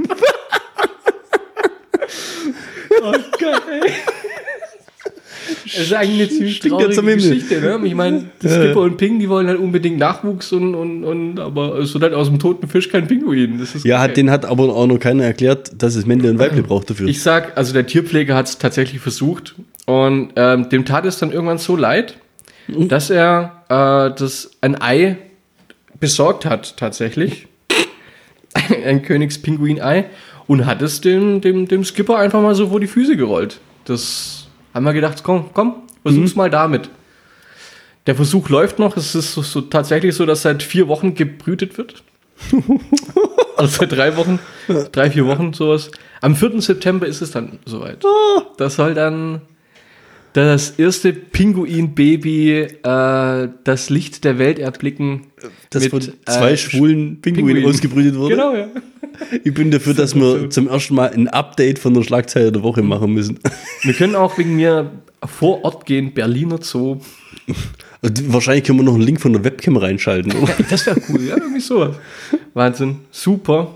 Oh Gott, ey. Das ist eigentlich eine ziemlich traurige Geschichte, ne? Ich meine, Skipper und Ping, die wollen halt unbedingt Nachwuchs aber es wird halt aus dem toten Fisch kein Pinguin. Das ist ja, den hat aber auch noch keiner erklärt, dass es Männle und Weibli braucht dafür. Ich sag, also der Tierpfleger hat es tatsächlich versucht und dem tat es dann irgendwann so leid, dass er ein Ei besorgt hat, tatsächlich. Ein Königspinguin-Ei und hat es dem Skipper einfach mal so vor die Füße gerollt. Das haben wir gedacht, komm, versuch's mal damit. Der Versuch läuft noch. Es ist so tatsächlich so, dass seit 4 Wochen gebrütet wird. Also seit 3 Wochen, 3-4 Wochen sowas. Am 4. September ist es dann soweit. Das soll dann das erste Pinguin-Baby das Licht der Welt erblicken. Das von 2 schwulen Pinguinen ausgebrütet wurde. Genau, ja. Ich bin dafür, dass wir zum ersten Mal ein Update von der Schlagzeile der Woche machen müssen. Wir können auch wegen mir vor Ort gehen, Berliner Zoo. Und wahrscheinlich können wir noch einen Link von der Webcam reinschalten, oder? Das wäre cool, ja, irgendwie sowas. Wahnsinn, super.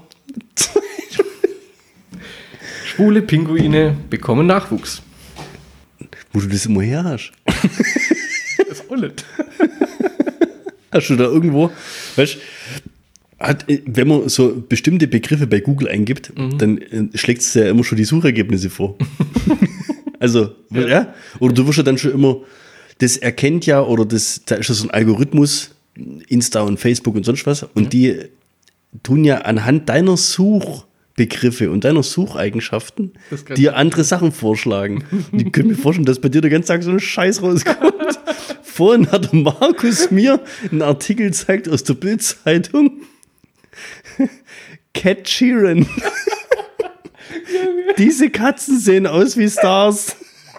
Schwule Pinguine bekommen Nachwuchs. Wo du das immer her hast. Das ist auch nicht. Hast du da irgendwo, weißt du, wenn man so bestimmte Begriffe bei Google eingibt, dann schlägt es ja immer schon die Suchergebnisse vor. Also, ja. Oder du wirst ja dann schon immer, das erkennt ja, oder da ist ja so ein Algorithmus, Insta und Facebook und sonst was, und die tun ja anhand deiner Suchbegriffe und deiner Sucheigenschaften dir andere Sachen vorschlagen. Ich könnte mir vorstellen, dass bei dir den ganzen Tag so ein Scheiß rauskommt. Vorhin hat der Markus mir einen Artikel gezeigt aus der Bild-Zeitung. Cat Sheeran. Diese Katzen sehen aus wie Stars.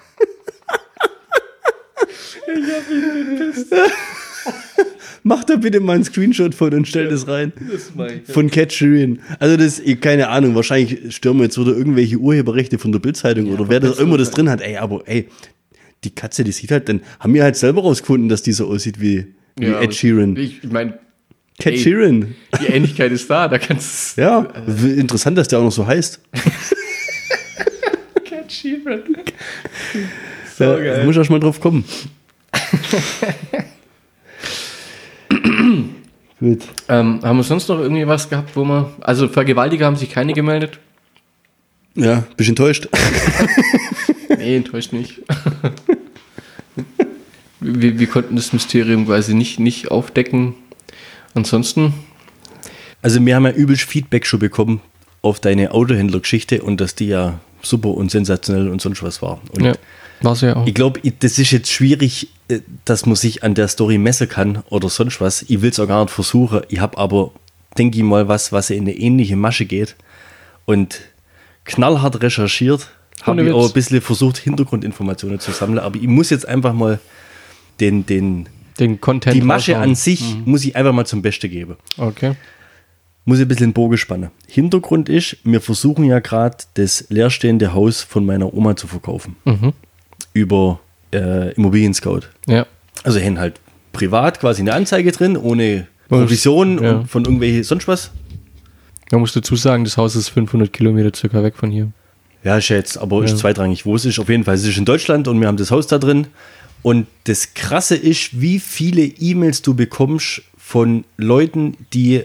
Ich hab ihn gepisst. Mach da bitte mal einen Screenshot von und stell das rein. Das mach ich. Von Cat Sheeran. Also das, keine Ahnung, wahrscheinlich stürmen jetzt wieder irgendwelche Urheberrechte von der Bild-Zeitung oder wer das immer das drin hat. Ey, die Katze, die sieht halt, dann haben wir halt selber rausgefunden, dass die so aussieht wie Ed Sheeran. Ich meine, Cat Sheeran. Die Ähnlichkeit ist da kannst ja, interessant, dass der auch noch so heißt. Cat Sheeran. So geil. Muss ich erst mal drauf kommen. Gut. Haben wir sonst noch irgendwie was gehabt, wo wir, also Vergewaltiger haben sich keine gemeldet? Ja, bist enttäuscht? Nee, enttäuscht nicht. Wir konnten das Mysterium quasi nicht aufdecken. Ansonsten? Also wir haben ja übelst Feedback schon bekommen auf deine Autohändler-Geschichte und dass die ja super und sensationell und sonst was war. Und ja, war sie ja auch. Ich glaube, das ist jetzt schwierig, dass man sich an der Story messen kann oder sonst was. Ich will es auch gar nicht versuchen. Ich habe aber, denke ich mal, was in eine ähnliche Masche geht und knallhart recherchiert habe ich auch ein bisschen versucht, Hintergrundinformationen zu sammeln, aber ich muss jetzt einfach mal den Content die Masche raushauen. an sich muss ich einfach mal zum Besten geben. Okay. Muss ich ein bisschen den Bogen spannen. Hintergrund ist, wir versuchen ja gerade das leerstehende Haus von meiner Oma zu verkaufen. Über Immobilien Scout. Ja. Also haben halt privat quasi eine Anzeige drin, ohne Provision Ja. und von irgendwelche sonst was. Man muss dazu sagen, das Haus ist 500 Kilometer circa weg von hier. Ja, ist jetzt, aber ist zweitrangig, wo es ist. Auf jeden Fall, es ist in Deutschland und wir haben das Haus da drin. Und das Krasse ist, wie viele E-Mails du bekommst von Leuten, die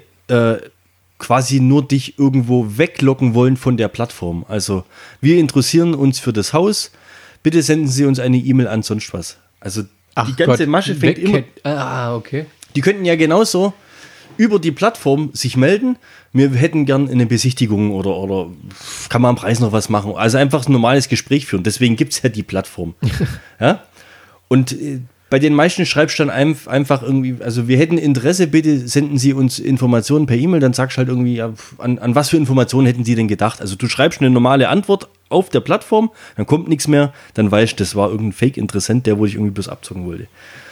quasi nur dich irgendwo weglocken wollen von der Plattform. Also, wir interessieren uns für das Haus. Bitte senden Sie uns eine E-Mail an sonst was. Also, die ganze Masche fängt immer. Okay. Die könnten ja genauso über die Plattform sich melden. Wir hätten gern eine Besichtigung oder kann man am Preis noch was machen. Also einfach ein normales Gespräch führen. Deswegen gibt es ja die Plattform. Ja? Und bei den meisten schreibst du dann einfach irgendwie, also wir hätten Interesse, bitte senden Sie uns Informationen per E-Mail. Dann sagst du halt irgendwie, ja, an was für Informationen hätten Sie denn gedacht? Also du schreibst eine normale Antwort auf der Plattform, dann kommt nichts mehr, dann weißt du, das war irgendein Fake-Interessent, der wo ich irgendwie bloß abzocken wollte.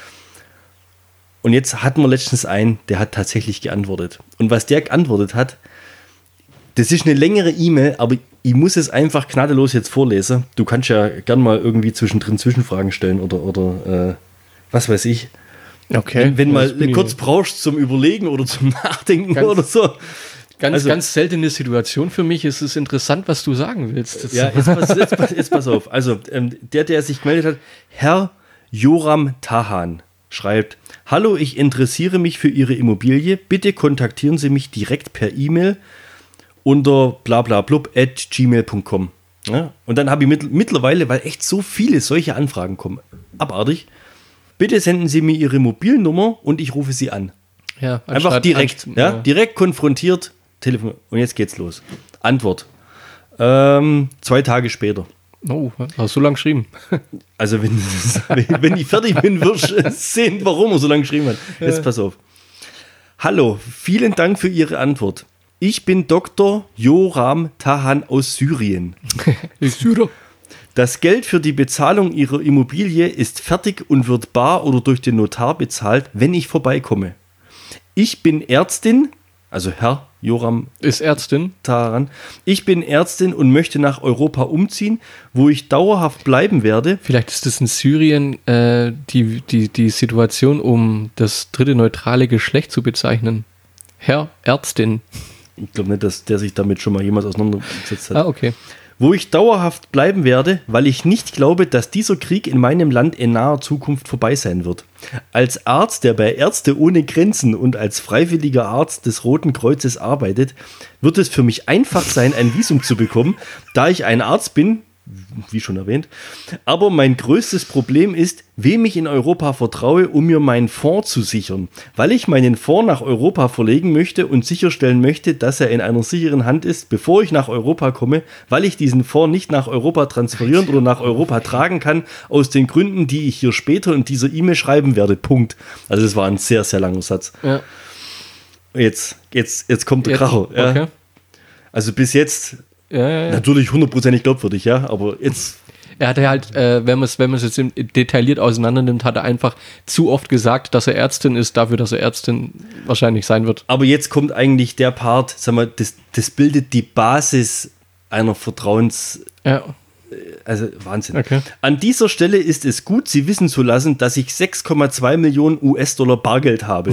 Und jetzt hatten wir letztens einen, der hat tatsächlich geantwortet. Und was der geantwortet hat, das ist eine längere E-Mail, aber ich muss es einfach gnadenlos jetzt vorlesen. Du kannst ja gern mal irgendwie zwischendrin Zwischenfragen stellen oder was weiß ich. Okay. Wenn mal kurz brauchst zum Überlegen oder zum Nachdenken oder so. Ganz seltene Situation für mich. Es ist interessant, was du sagen willst. Ja, jetzt pass auf. Also, der sich gemeldet hat, Herr Joram Tahan, schreibt: Hallo, ich interessiere mich für Ihre Immobilie. Bitte kontaktieren Sie mich direkt per E-Mail unter blablablub@gmail.com. Ja? Und dann habe ich mittlerweile, weil echt so viele solche Anfragen kommen, abartig, bitte senden Sie mir Ihre Mobilnummer und ich rufe Sie an. Ja, Einfach direkt, direkt konfrontiert, Telefon. Und jetzt geht's los. Antwort. 2 Tage später. Oh, hast du so lange geschrieben? Also wenn ich fertig bin, wirst du sehen, warum er so lange geschrieben hat. Jetzt pass auf. Hallo, vielen Dank für Ihre Antwort. Ich bin Dr. Joram Tahan aus Syrien. Das Geld für die Bezahlung Ihrer Immobilie ist fertig und wird bar oder durch den Notar bezahlt, wenn ich vorbeikomme. Ich bin Ärztin, also Herr Joram ist Ärztin. Tahan. Ich bin Ärztin und möchte nach Europa umziehen, wo ich dauerhaft bleiben werde. Vielleicht ist es in Syrien die Situation, um das dritte neutrale Geschlecht zu bezeichnen. Herr Ärztin. Ich glaube nicht, dass der sich damit schon mal jemals auseinandergesetzt hat. Ah, okay. Wo ich dauerhaft bleiben werde, weil ich nicht glaube, dass dieser Krieg in meinem Land in naher Zukunft vorbei sein wird. Als Arzt, der bei Ärzte ohne Grenzen und als freiwilliger Arzt des Roten Kreuzes arbeitet, wird es für mich einfach sein, ein Visum zu bekommen, da ich ein Arzt bin, wie schon erwähnt. Aber mein größtes Problem ist, wem ich in Europa vertraue, um mir meinen Fonds zu sichern. Weil ich meinen Fonds nach Europa verlegen möchte und sicherstellen möchte, dass er in einer sicheren Hand ist, bevor ich nach Europa komme, weil ich diesen Fonds nicht nach Europa transferieren oder nach Europa tragen kann, aus den Gründen, die ich hier später in dieser E-Mail schreiben werde. Punkt. Also das war ein sehr, sehr langer Satz. Ja. Jetzt kommt der Kracher. Ja. Okay. Also bis jetzt ja. Natürlich 100% glaubwürdig, ja, aber jetzt. Er hatte halt, wenn man es jetzt detailliert auseinander nimmt, hat er einfach zu oft gesagt, dass er Ärztin ist, dafür, dass er Ärztin wahrscheinlich sein wird. Aber jetzt kommt eigentlich der Part, sag mal, das bildet die Basis einer Vertrauens. Ja. Also Wahnsinn. Okay. An dieser Stelle ist es gut, Sie wissen zu lassen, dass ich 6,2 Millionen US-Dollar Bargeld habe.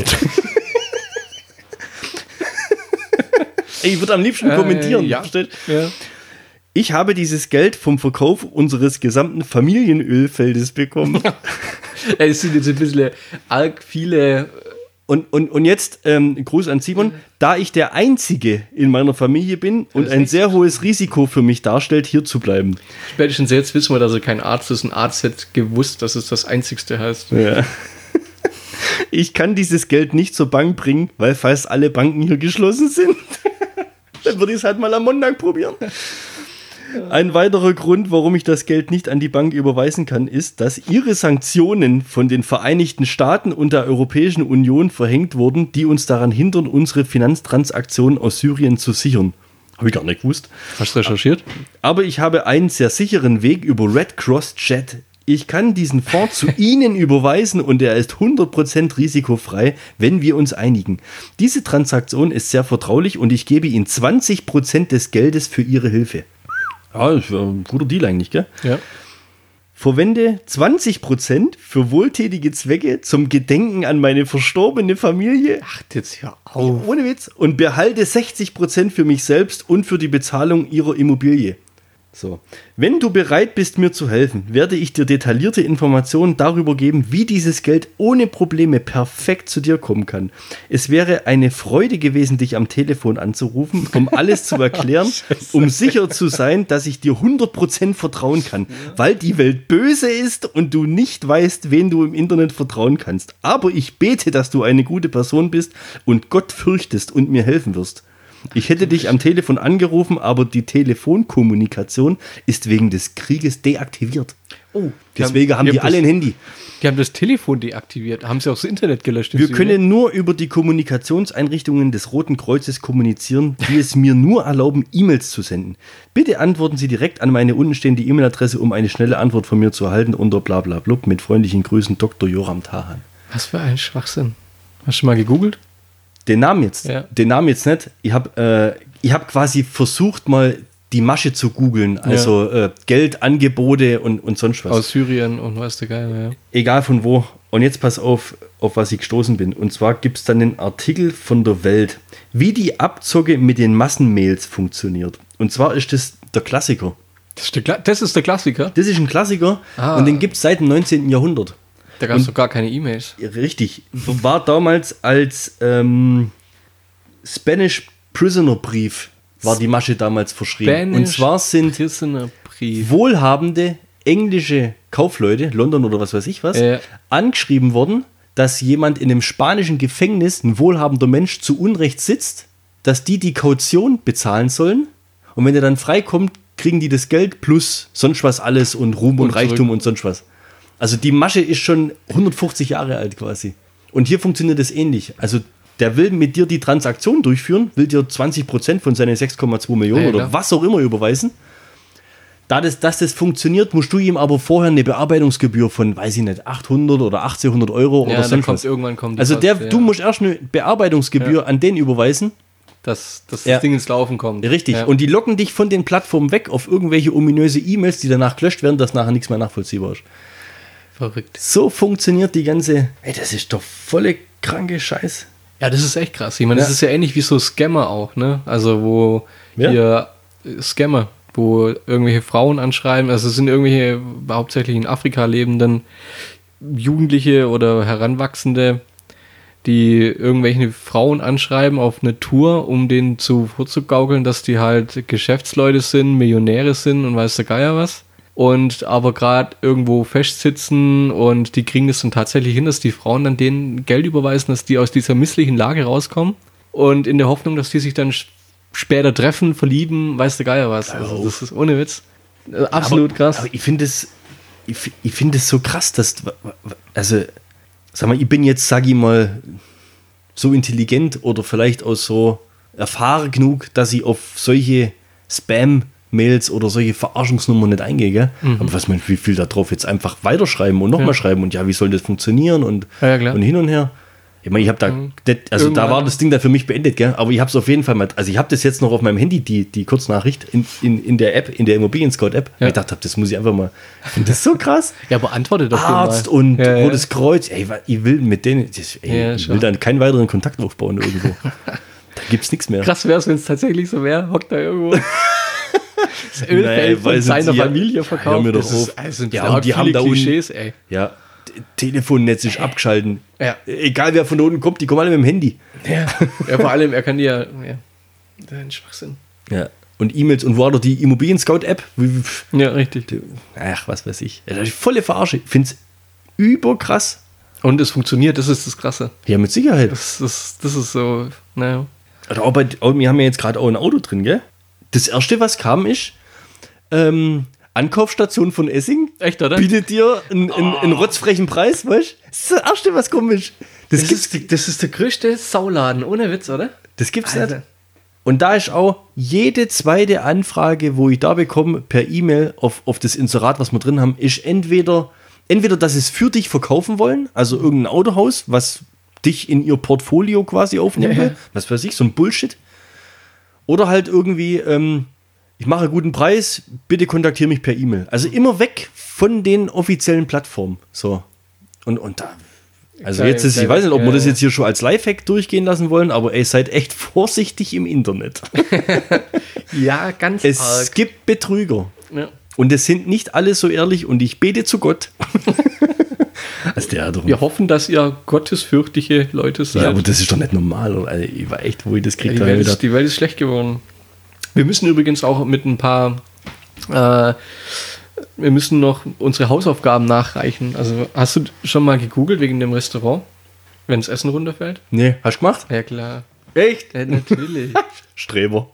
Ich würde am liebsten kommentieren. Ja. Ja. Ich habe dieses Geld vom Verkauf unseres gesamten Familienölfeldes bekommen. Es sind jetzt ein bisschen arg viele. Und jetzt Gruß an Simon. Da ich der Einzige in meiner Familie bin und ein sehr hohes Risiko für mich darstellt, hier zu bleiben. Spätestens jetzt wissen wir, dass er kein Arzt ist. Ein Arzt hätte gewusst, dass es das Einzigste heißt. Ja. Ich kann dieses Geld nicht zur Bank bringen, weil fast alle Banken hier geschlossen sind. Dann würde ich es halt mal am Montag probieren. Ein weiterer Grund, warum ich das Geld nicht an die Bank überweisen kann, ist, dass ihre Sanktionen von den Vereinigten Staaten und der Europäischen Union verhängt wurden, die uns daran hindern, unsere Finanztransaktionen aus Syrien zu sichern. Habe ich gar nicht gewusst. Hast du recherchiert? Aber ich habe einen sehr sicheren Weg über Red Cross Chat. Ich kann diesen Fonds zu Ihnen überweisen und er ist 100% risikofrei, wenn wir uns einigen. Diese Transaktion ist sehr vertraulich und ich gebe Ihnen 20% des Geldes für Ihre Hilfe. Ja, das ist ein guter Deal eigentlich, gell? Ja. Verwende 20% für wohltätige Zwecke zum Gedenken an meine verstorbene Familie. Ach, jetzt hör auf. Ohne Witz. Und behalte 60% für mich selbst und für die Bezahlung Ihrer Immobilie. So. Wenn du bereit bist, mir zu helfen, werde ich dir detaillierte Informationen darüber geben, wie dieses Geld ohne Probleme perfekt zu dir kommen kann. Es wäre eine Freude gewesen, dich am Telefon anzurufen, um alles zu erklären, um sicher zu sein, dass ich dir 100% vertrauen kann, weil die Welt böse ist und du nicht weißt, wen du im Internet vertrauen kannst. Aber ich bete, dass du eine gute Person bist und Gott fürchtest und mir helfen wirst. Ich hätte dich am Telefon angerufen, aber die Telefonkommunikation ist wegen des Krieges deaktiviert. Oh, deswegen haben die alle ein Handy. Die haben das Telefon deaktiviert. Haben sie auch das Internet gelöscht? Wir können nur über die Kommunikationseinrichtungen des Roten Kreuzes kommunizieren, die es mir nur erlauben, E-Mails zu senden. Bitte antworten Sie direkt an meine untenstehende E-Mail-Adresse, um eine schnelle Antwort von mir zu erhalten, unter blablablub. Mit freundlichen Grüßen, Dr. Joram Tahan. Was für ein Schwachsinn. Hast du mal gegoogelt? Den Namen jetzt nicht. Ich hab quasi versucht, mal die Masche zu googeln. Also Geldangebote und sonst was. Aus Syrien und weißt du geil, ja. Egal von wo. Und jetzt pass auf was ich gestoßen bin. Und zwar gibt es dann den Artikel von der Welt, wie die Abzocke mit den Massenmails funktioniert. Und zwar ist das der Klassiker. Das ist der Klassiker? Das ist ein Klassiker und den gibt es seit dem 19. Jahrhundert. Da gab es doch gar keine E-Mails. Richtig. War damals als Spanish Prisoner Brief war die Masche damals verschrieben. Spanish und zwar sind wohlhabende englische Kaufleute, London oder was weiß ich was, angeschrieben worden, dass jemand in einem spanischen Gefängnis, ein wohlhabender Mensch, zu Unrecht sitzt, dass die Kaution bezahlen sollen. Und wenn der dann freikommt, kriegen die das Geld plus sonst was alles und Ruhm und Reichtum und sonst was. Also die Masche ist schon 150 Jahre alt quasi. Und hier funktioniert es ähnlich. Also der will mit dir die Transaktion durchführen, will dir 20% von seinen 6,2 Millionen oder was auch immer überweisen. Dass das funktioniert, musst du ihm aber vorher eine Bearbeitungsgebühr von, weiß ich nicht, 800 oder 1800 Euro oder sonst was. Irgendwann kommt also du musst erst eine Bearbeitungsgebühr an den überweisen, dass das Ding ins Laufen kommt. Richtig. Und die locken dich von den Plattformen weg auf irgendwelche ominöse E-Mails, die danach gelöscht werden, dass nachher nichts mehr nachvollziehbar ist. Verrückt. So funktioniert die ganze. Ey, das ist doch volle kranke Scheiß. Ja, das ist echt krass. Ich meine, das ist ja ähnlich wie so Scammer auch, ne? Also, wo hier Scammer, wo irgendwelche Frauen anschreiben, also es sind irgendwelche hauptsächlich in Afrika lebenden Jugendliche oder Heranwachsende, die irgendwelche Frauen anschreiben auf eine Tour, um denen vorzugaukeln, dass die halt Geschäftsleute sind, Millionäre sind und weiß der Geier was. Und aber gerade irgendwo festsitzen und die kriegen das dann tatsächlich hin, dass die Frauen dann denen Geld überweisen, dass die aus dieser misslichen Lage rauskommen und in der Hoffnung, dass die sich dann später treffen, verlieben, weiß der Geier was. Also das ist ohne Witz. Absolut krass. Aber ich finde es so krass, dass, also, sag mal, ich bin jetzt, sag ich mal, so intelligent oder vielleicht auch so erfahren genug, dass ich auf solche Spam-Mails oder solche Verarschungsnummern nicht eingehe, gell? Aber was meinst du, wie viel da drauf jetzt einfach weiterschreiben und nochmal schreiben und wie soll das funktionieren und hin und her. Ich meine, ich habe da war das Ding dann für mich beendet, gell? Aber ich habe es auf jeden Fall mal, also ich habe das jetzt noch auf meinem Handy, die Kurznachricht in der App, in der Immobilien-Scout-App. Ja. Ich dachte, das muss ich einfach mal, ich finde das so krass. Ja, beantworte doch Arzt mal. Und Rotes Kreuz, ich will mit denen, ich will dann keinen weiteren Kontakt aufbauen irgendwo. Da gibt's nichts mehr. Krass wäre es, wenn es tatsächlich so wäre, hockt da irgendwo. Das Ölfeld von seiner Familie verkauft. Und die haben da Klischees, ey. Ja. Telefonnetz ist abgeschalten. Ja. Egal wer von da unten kommt, die kommen alle mit dem Handy. Ja, vor allem, er kann die das ist ein Schwachsinn. Ja. Und E-Mails und wo hat er die Immobilien-Scout-App? Ja, richtig. Ach, was weiß ich. Das ist volle Verarsche. Ich finde es überkrass. Und es funktioniert, das ist das Krasse. Ja, mit Sicherheit. Das ist so, naja. Wir haben ja jetzt gerade auch ein Auto drin, gell? Das erste, was kam, ist Ankaufstation von Essing. Echt, oder? Bietet dir einen rotzfrechen Preis, weißt du? Das ist das erste, was komisch. Das ist der größte Sauladen, ohne Witz, oder? Das gibt's nicht. Und da ist auch jede zweite Anfrage, wo ich da bekomme, per E-Mail auf das Inserat, was wir drin haben, ist entweder, dass sie es für dich verkaufen wollen, also irgendein Autohaus, was dich in ihr Portfolio quasi aufnehmen will, was weiß ich, so ein Bullshit. Oder halt irgendwie, ich mache einen guten Preis, bitte kontaktiere mich per E-Mail. Also immer weg von den offiziellen Plattformen. So. Und da. Also jetzt ist, ich weiß nicht, ob wir das jetzt hier schon als Lifehack durchgehen lassen wollen, aber ey, seid echt vorsichtig im Internet. Ja, ganz Es arg. gibt Betrüger. Ja. Und es sind nicht alle so ehrlich und ich bete zu Gott. Also der hat doch Wir hoffen, dass ihr gottesfürchtige Leute seid. ja, aber das ist doch nicht normal. Oder? Also ich war echt, wo ich das kriegt Die habe. Welt ist schlecht geworden. Wir müssen übrigens auch mit ein paar, wir müssen noch unsere Hausaufgaben nachreichen. Also hast du schon mal gegoogelt wegen dem Restaurant, wenn das Essen runterfällt? Nee, hast du gemacht? Ja, klar. Echt? Ja, natürlich. Streber.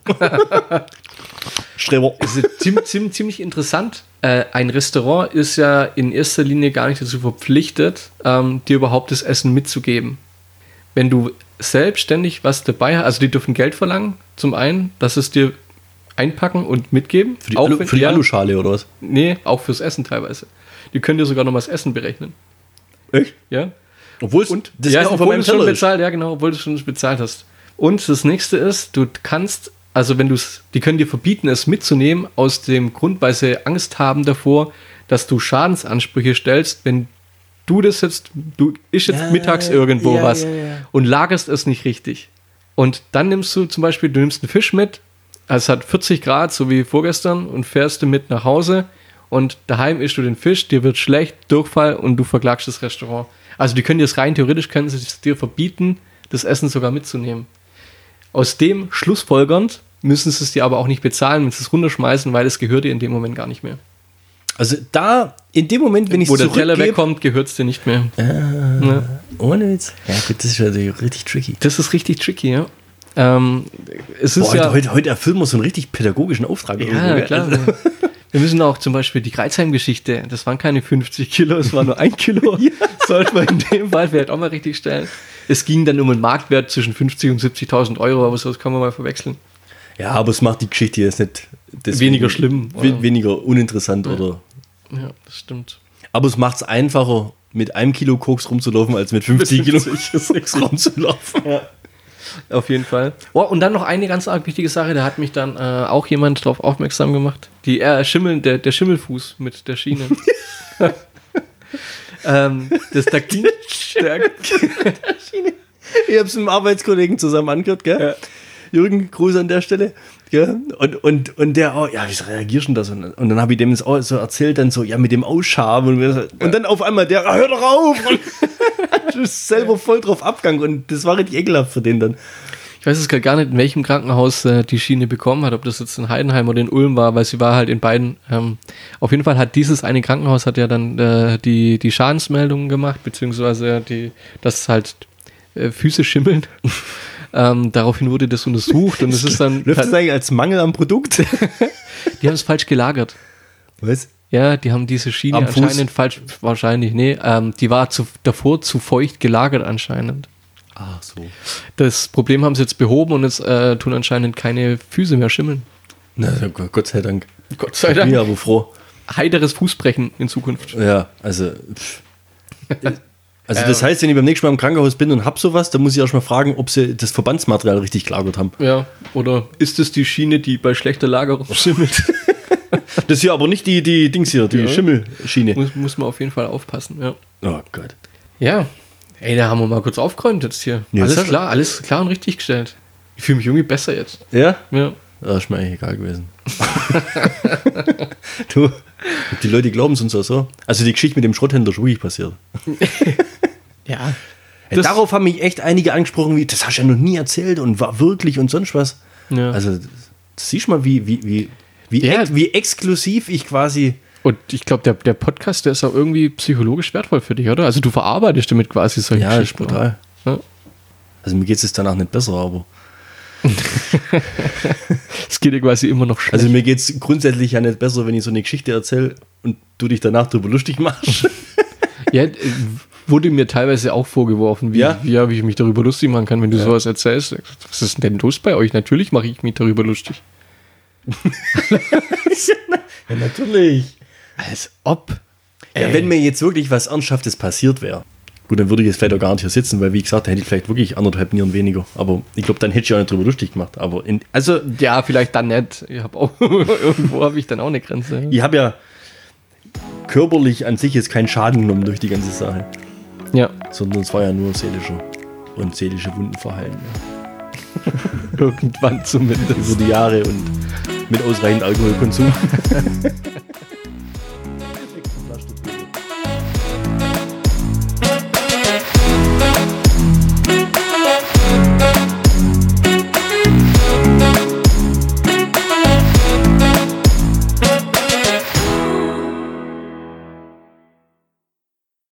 Streber. Es ist ziemlich interessant. Ein Restaurant ist ja in erster Linie gar nicht dazu verpflichtet, dir überhaupt das Essen mitzugeben. Wenn du selbstständig was dabei hast, also die dürfen Geld verlangen, zum einen, dass es dir einpacken und mitgeben. Für die Aluschale oder was? Nee, auch fürs Essen teilweise. Die können dir sogar noch mal das Essen berechnen. Echt? Ja. Obwohl das Essen von obwohl meinem du schon Teller ist. bezahlt, ja genau, obwohl du schon bezahlt hast. Und das nächste ist, du kannst, also wenn du es, die können dir verbieten, es mitzunehmen, aus dem Grund, weil sie Angst haben davor, dass du Schadensansprüche stellst, wenn du das jetzt, du isch jetzt mittags irgendwo was und lagerst es nicht richtig. Und dann nimmst du zum Beispiel, du nimmst einen Fisch mit, es hat 40 Grad, so wie vorgestern, und fährst du mit nach Hause und daheim ischst du den Fisch, dir wird schlecht, Durchfall und du verklagst das Restaurant. Also die können dir es rein theoretisch, können sie es dir verbieten, das Essen sogar mitzunehmen. Aus dem schlussfolgernd müssen sie es dir aber auch nicht bezahlen, wenn sie es runterschmeißen, weil es gehört dir in dem Moment gar nicht mehr. Also da, in dem Moment, wenn ich Wo es der Teller zurückgebe... wegkommt, gehört es dir nicht mehr. Ja. Ohne Witz. Ja gut, das ist ja richtig tricky. Das ist richtig tricky, ja. Es ist Boah, heute erfüllen wir so einen richtig pädagogischen Auftrag. ja, irgendwo, klar. gell? Wir müssen auch zum Beispiel die Kreuzheim-Geschichte, das waren keine 50 Kilo, es war nur 1 Kilo. Sollte man in dem Fall vielleicht auch mal richtig stellen. Es ging dann um einen Marktwert zwischen 50 und 70.000 Euro, aber so das kann man mal verwechseln. Ja, aber es macht die Geschichte jetzt nicht deswegen Weniger schlimm, oder? weniger uninteressant. Oder. Ja, das stimmt. Aber es macht es einfacher, mit 1 Kilo Koks rumzulaufen, als mit 50 Kilo Koks rumzulaufen. Ja. Auf jeden Fall. Oh, und dann noch eine ganz arg wichtige Sache, da hat mich dann auch jemand darauf aufmerksam gemacht. Der Schimmelfuß mit der Schiene. Da ging Ich habe es mit einem Arbeitskollegen zusammen angehört, gell? Ja. Jürgen, Gruß an der Stelle. Gell? Und der auch, ja, wie reagierst du denn das? Und dann habe ich dem das auch so erzählt, dann so, ja, mit dem Ausschaben. Und dann auf einmal der, hör doch auf! Und du bist selber voll drauf abgegangen. Und das war richtig ekelhaft für den dann. Ich weiß jetzt gar nicht, in welchem Krankenhaus die Schiene bekommen hat, ob das jetzt in Heidenheim oder in Ulm war, weil sie war halt in beiden. Auf jeden Fall hat dieses eine Krankenhaus hat ja dann die Schadensmeldungen gemacht, beziehungsweise dass halt Füße schimmeln. Daraufhin wurde das untersucht und es ist dann. Läuft das eigentlich als Mangel am Produkt? Die haben es falsch gelagert. Was? Ja, die haben diese Schiene Am Fuß? anscheinend falsch, wahrscheinlich, nee, die war davor zu feucht gelagert anscheinend. Ach so. Das Problem haben sie jetzt behoben und jetzt tun anscheinend keine Füße mehr schimmeln. Na, Gott sei Dank. Gott sei Ich bin Dank. aber froh. Heiteres Fußbrechen in Zukunft. Ja, also. Also das heißt, wenn ich beim nächsten Mal im Krankenhaus bin und hab sowas, dann muss ich erst mal fragen, ob sie das Verbandsmaterial richtig gelagert haben. Ja, oder ist es die Schiene, die bei schlechter Lagerung schimmelt? Das hier aber nicht die Dings hier, die Ja. Schimmelschiene. muss man auf jeden Fall aufpassen, ja. Oh Gott. Ja, ey, da haben wir mal kurz aufgeräumt jetzt hier. Ja, Alles klar und richtig gestellt. Ich fühle mich irgendwie besser jetzt. Ja? Ja. Das ist mir eigentlich egal gewesen. Du, die Leute glauben es uns auch so. Also die Geschichte mit dem Schrotthändler ist wirklich passiert. Ja. Ey, darauf haben mich echt einige angesprochen, wie, das hast du ja noch nie erzählt und war wirklich und sonst was. Ja. Also das siehst du mal, wie Ja. wie exklusiv ich quasi... Und ich glaube, der Podcast, der ist auch irgendwie psychologisch wertvoll für dich, oder? Also du verarbeitest damit quasi solche Ja, ist Geschichten. brutal. Ja. Also mir geht es danach nicht besser, aber... Es geht dir quasi immer noch schlecht. Also mir geht es grundsätzlich ja nicht besser, wenn ich so eine Geschichte erzähle und du dich danach drüber lustig machst. Ja, wurde mir teilweise auch vorgeworfen, wie habe ich mich darüber lustig machen kann, wenn du sowas erzählst. Was ist denn los bei euch? Natürlich mache ich mich darüber lustig. Ja, natürlich. Als ob. Ja, wenn mir jetzt wirklich was Ernsthaftes passiert wäre, gut, dann würde ich jetzt vielleicht auch gar nicht hier sitzen, weil, wie gesagt, da hätte ich vielleicht wirklich 1,5 Nieren weniger. Aber ich glaube, dann hätte ich auch nicht drüber lustig gemacht. Aber ja, vielleicht dann nicht. Ich habe auch irgendwo habe ich dann auch eine Grenze. Ich habe ja körperlich an sich jetzt keinen Schaden genommen durch die ganze Sache. Ja. Sondern es war ja nur seelische Wunden verheilen. Ja. Irgendwann zumindest. Über die Jahre und mit ausreichend Alkoholkonsum.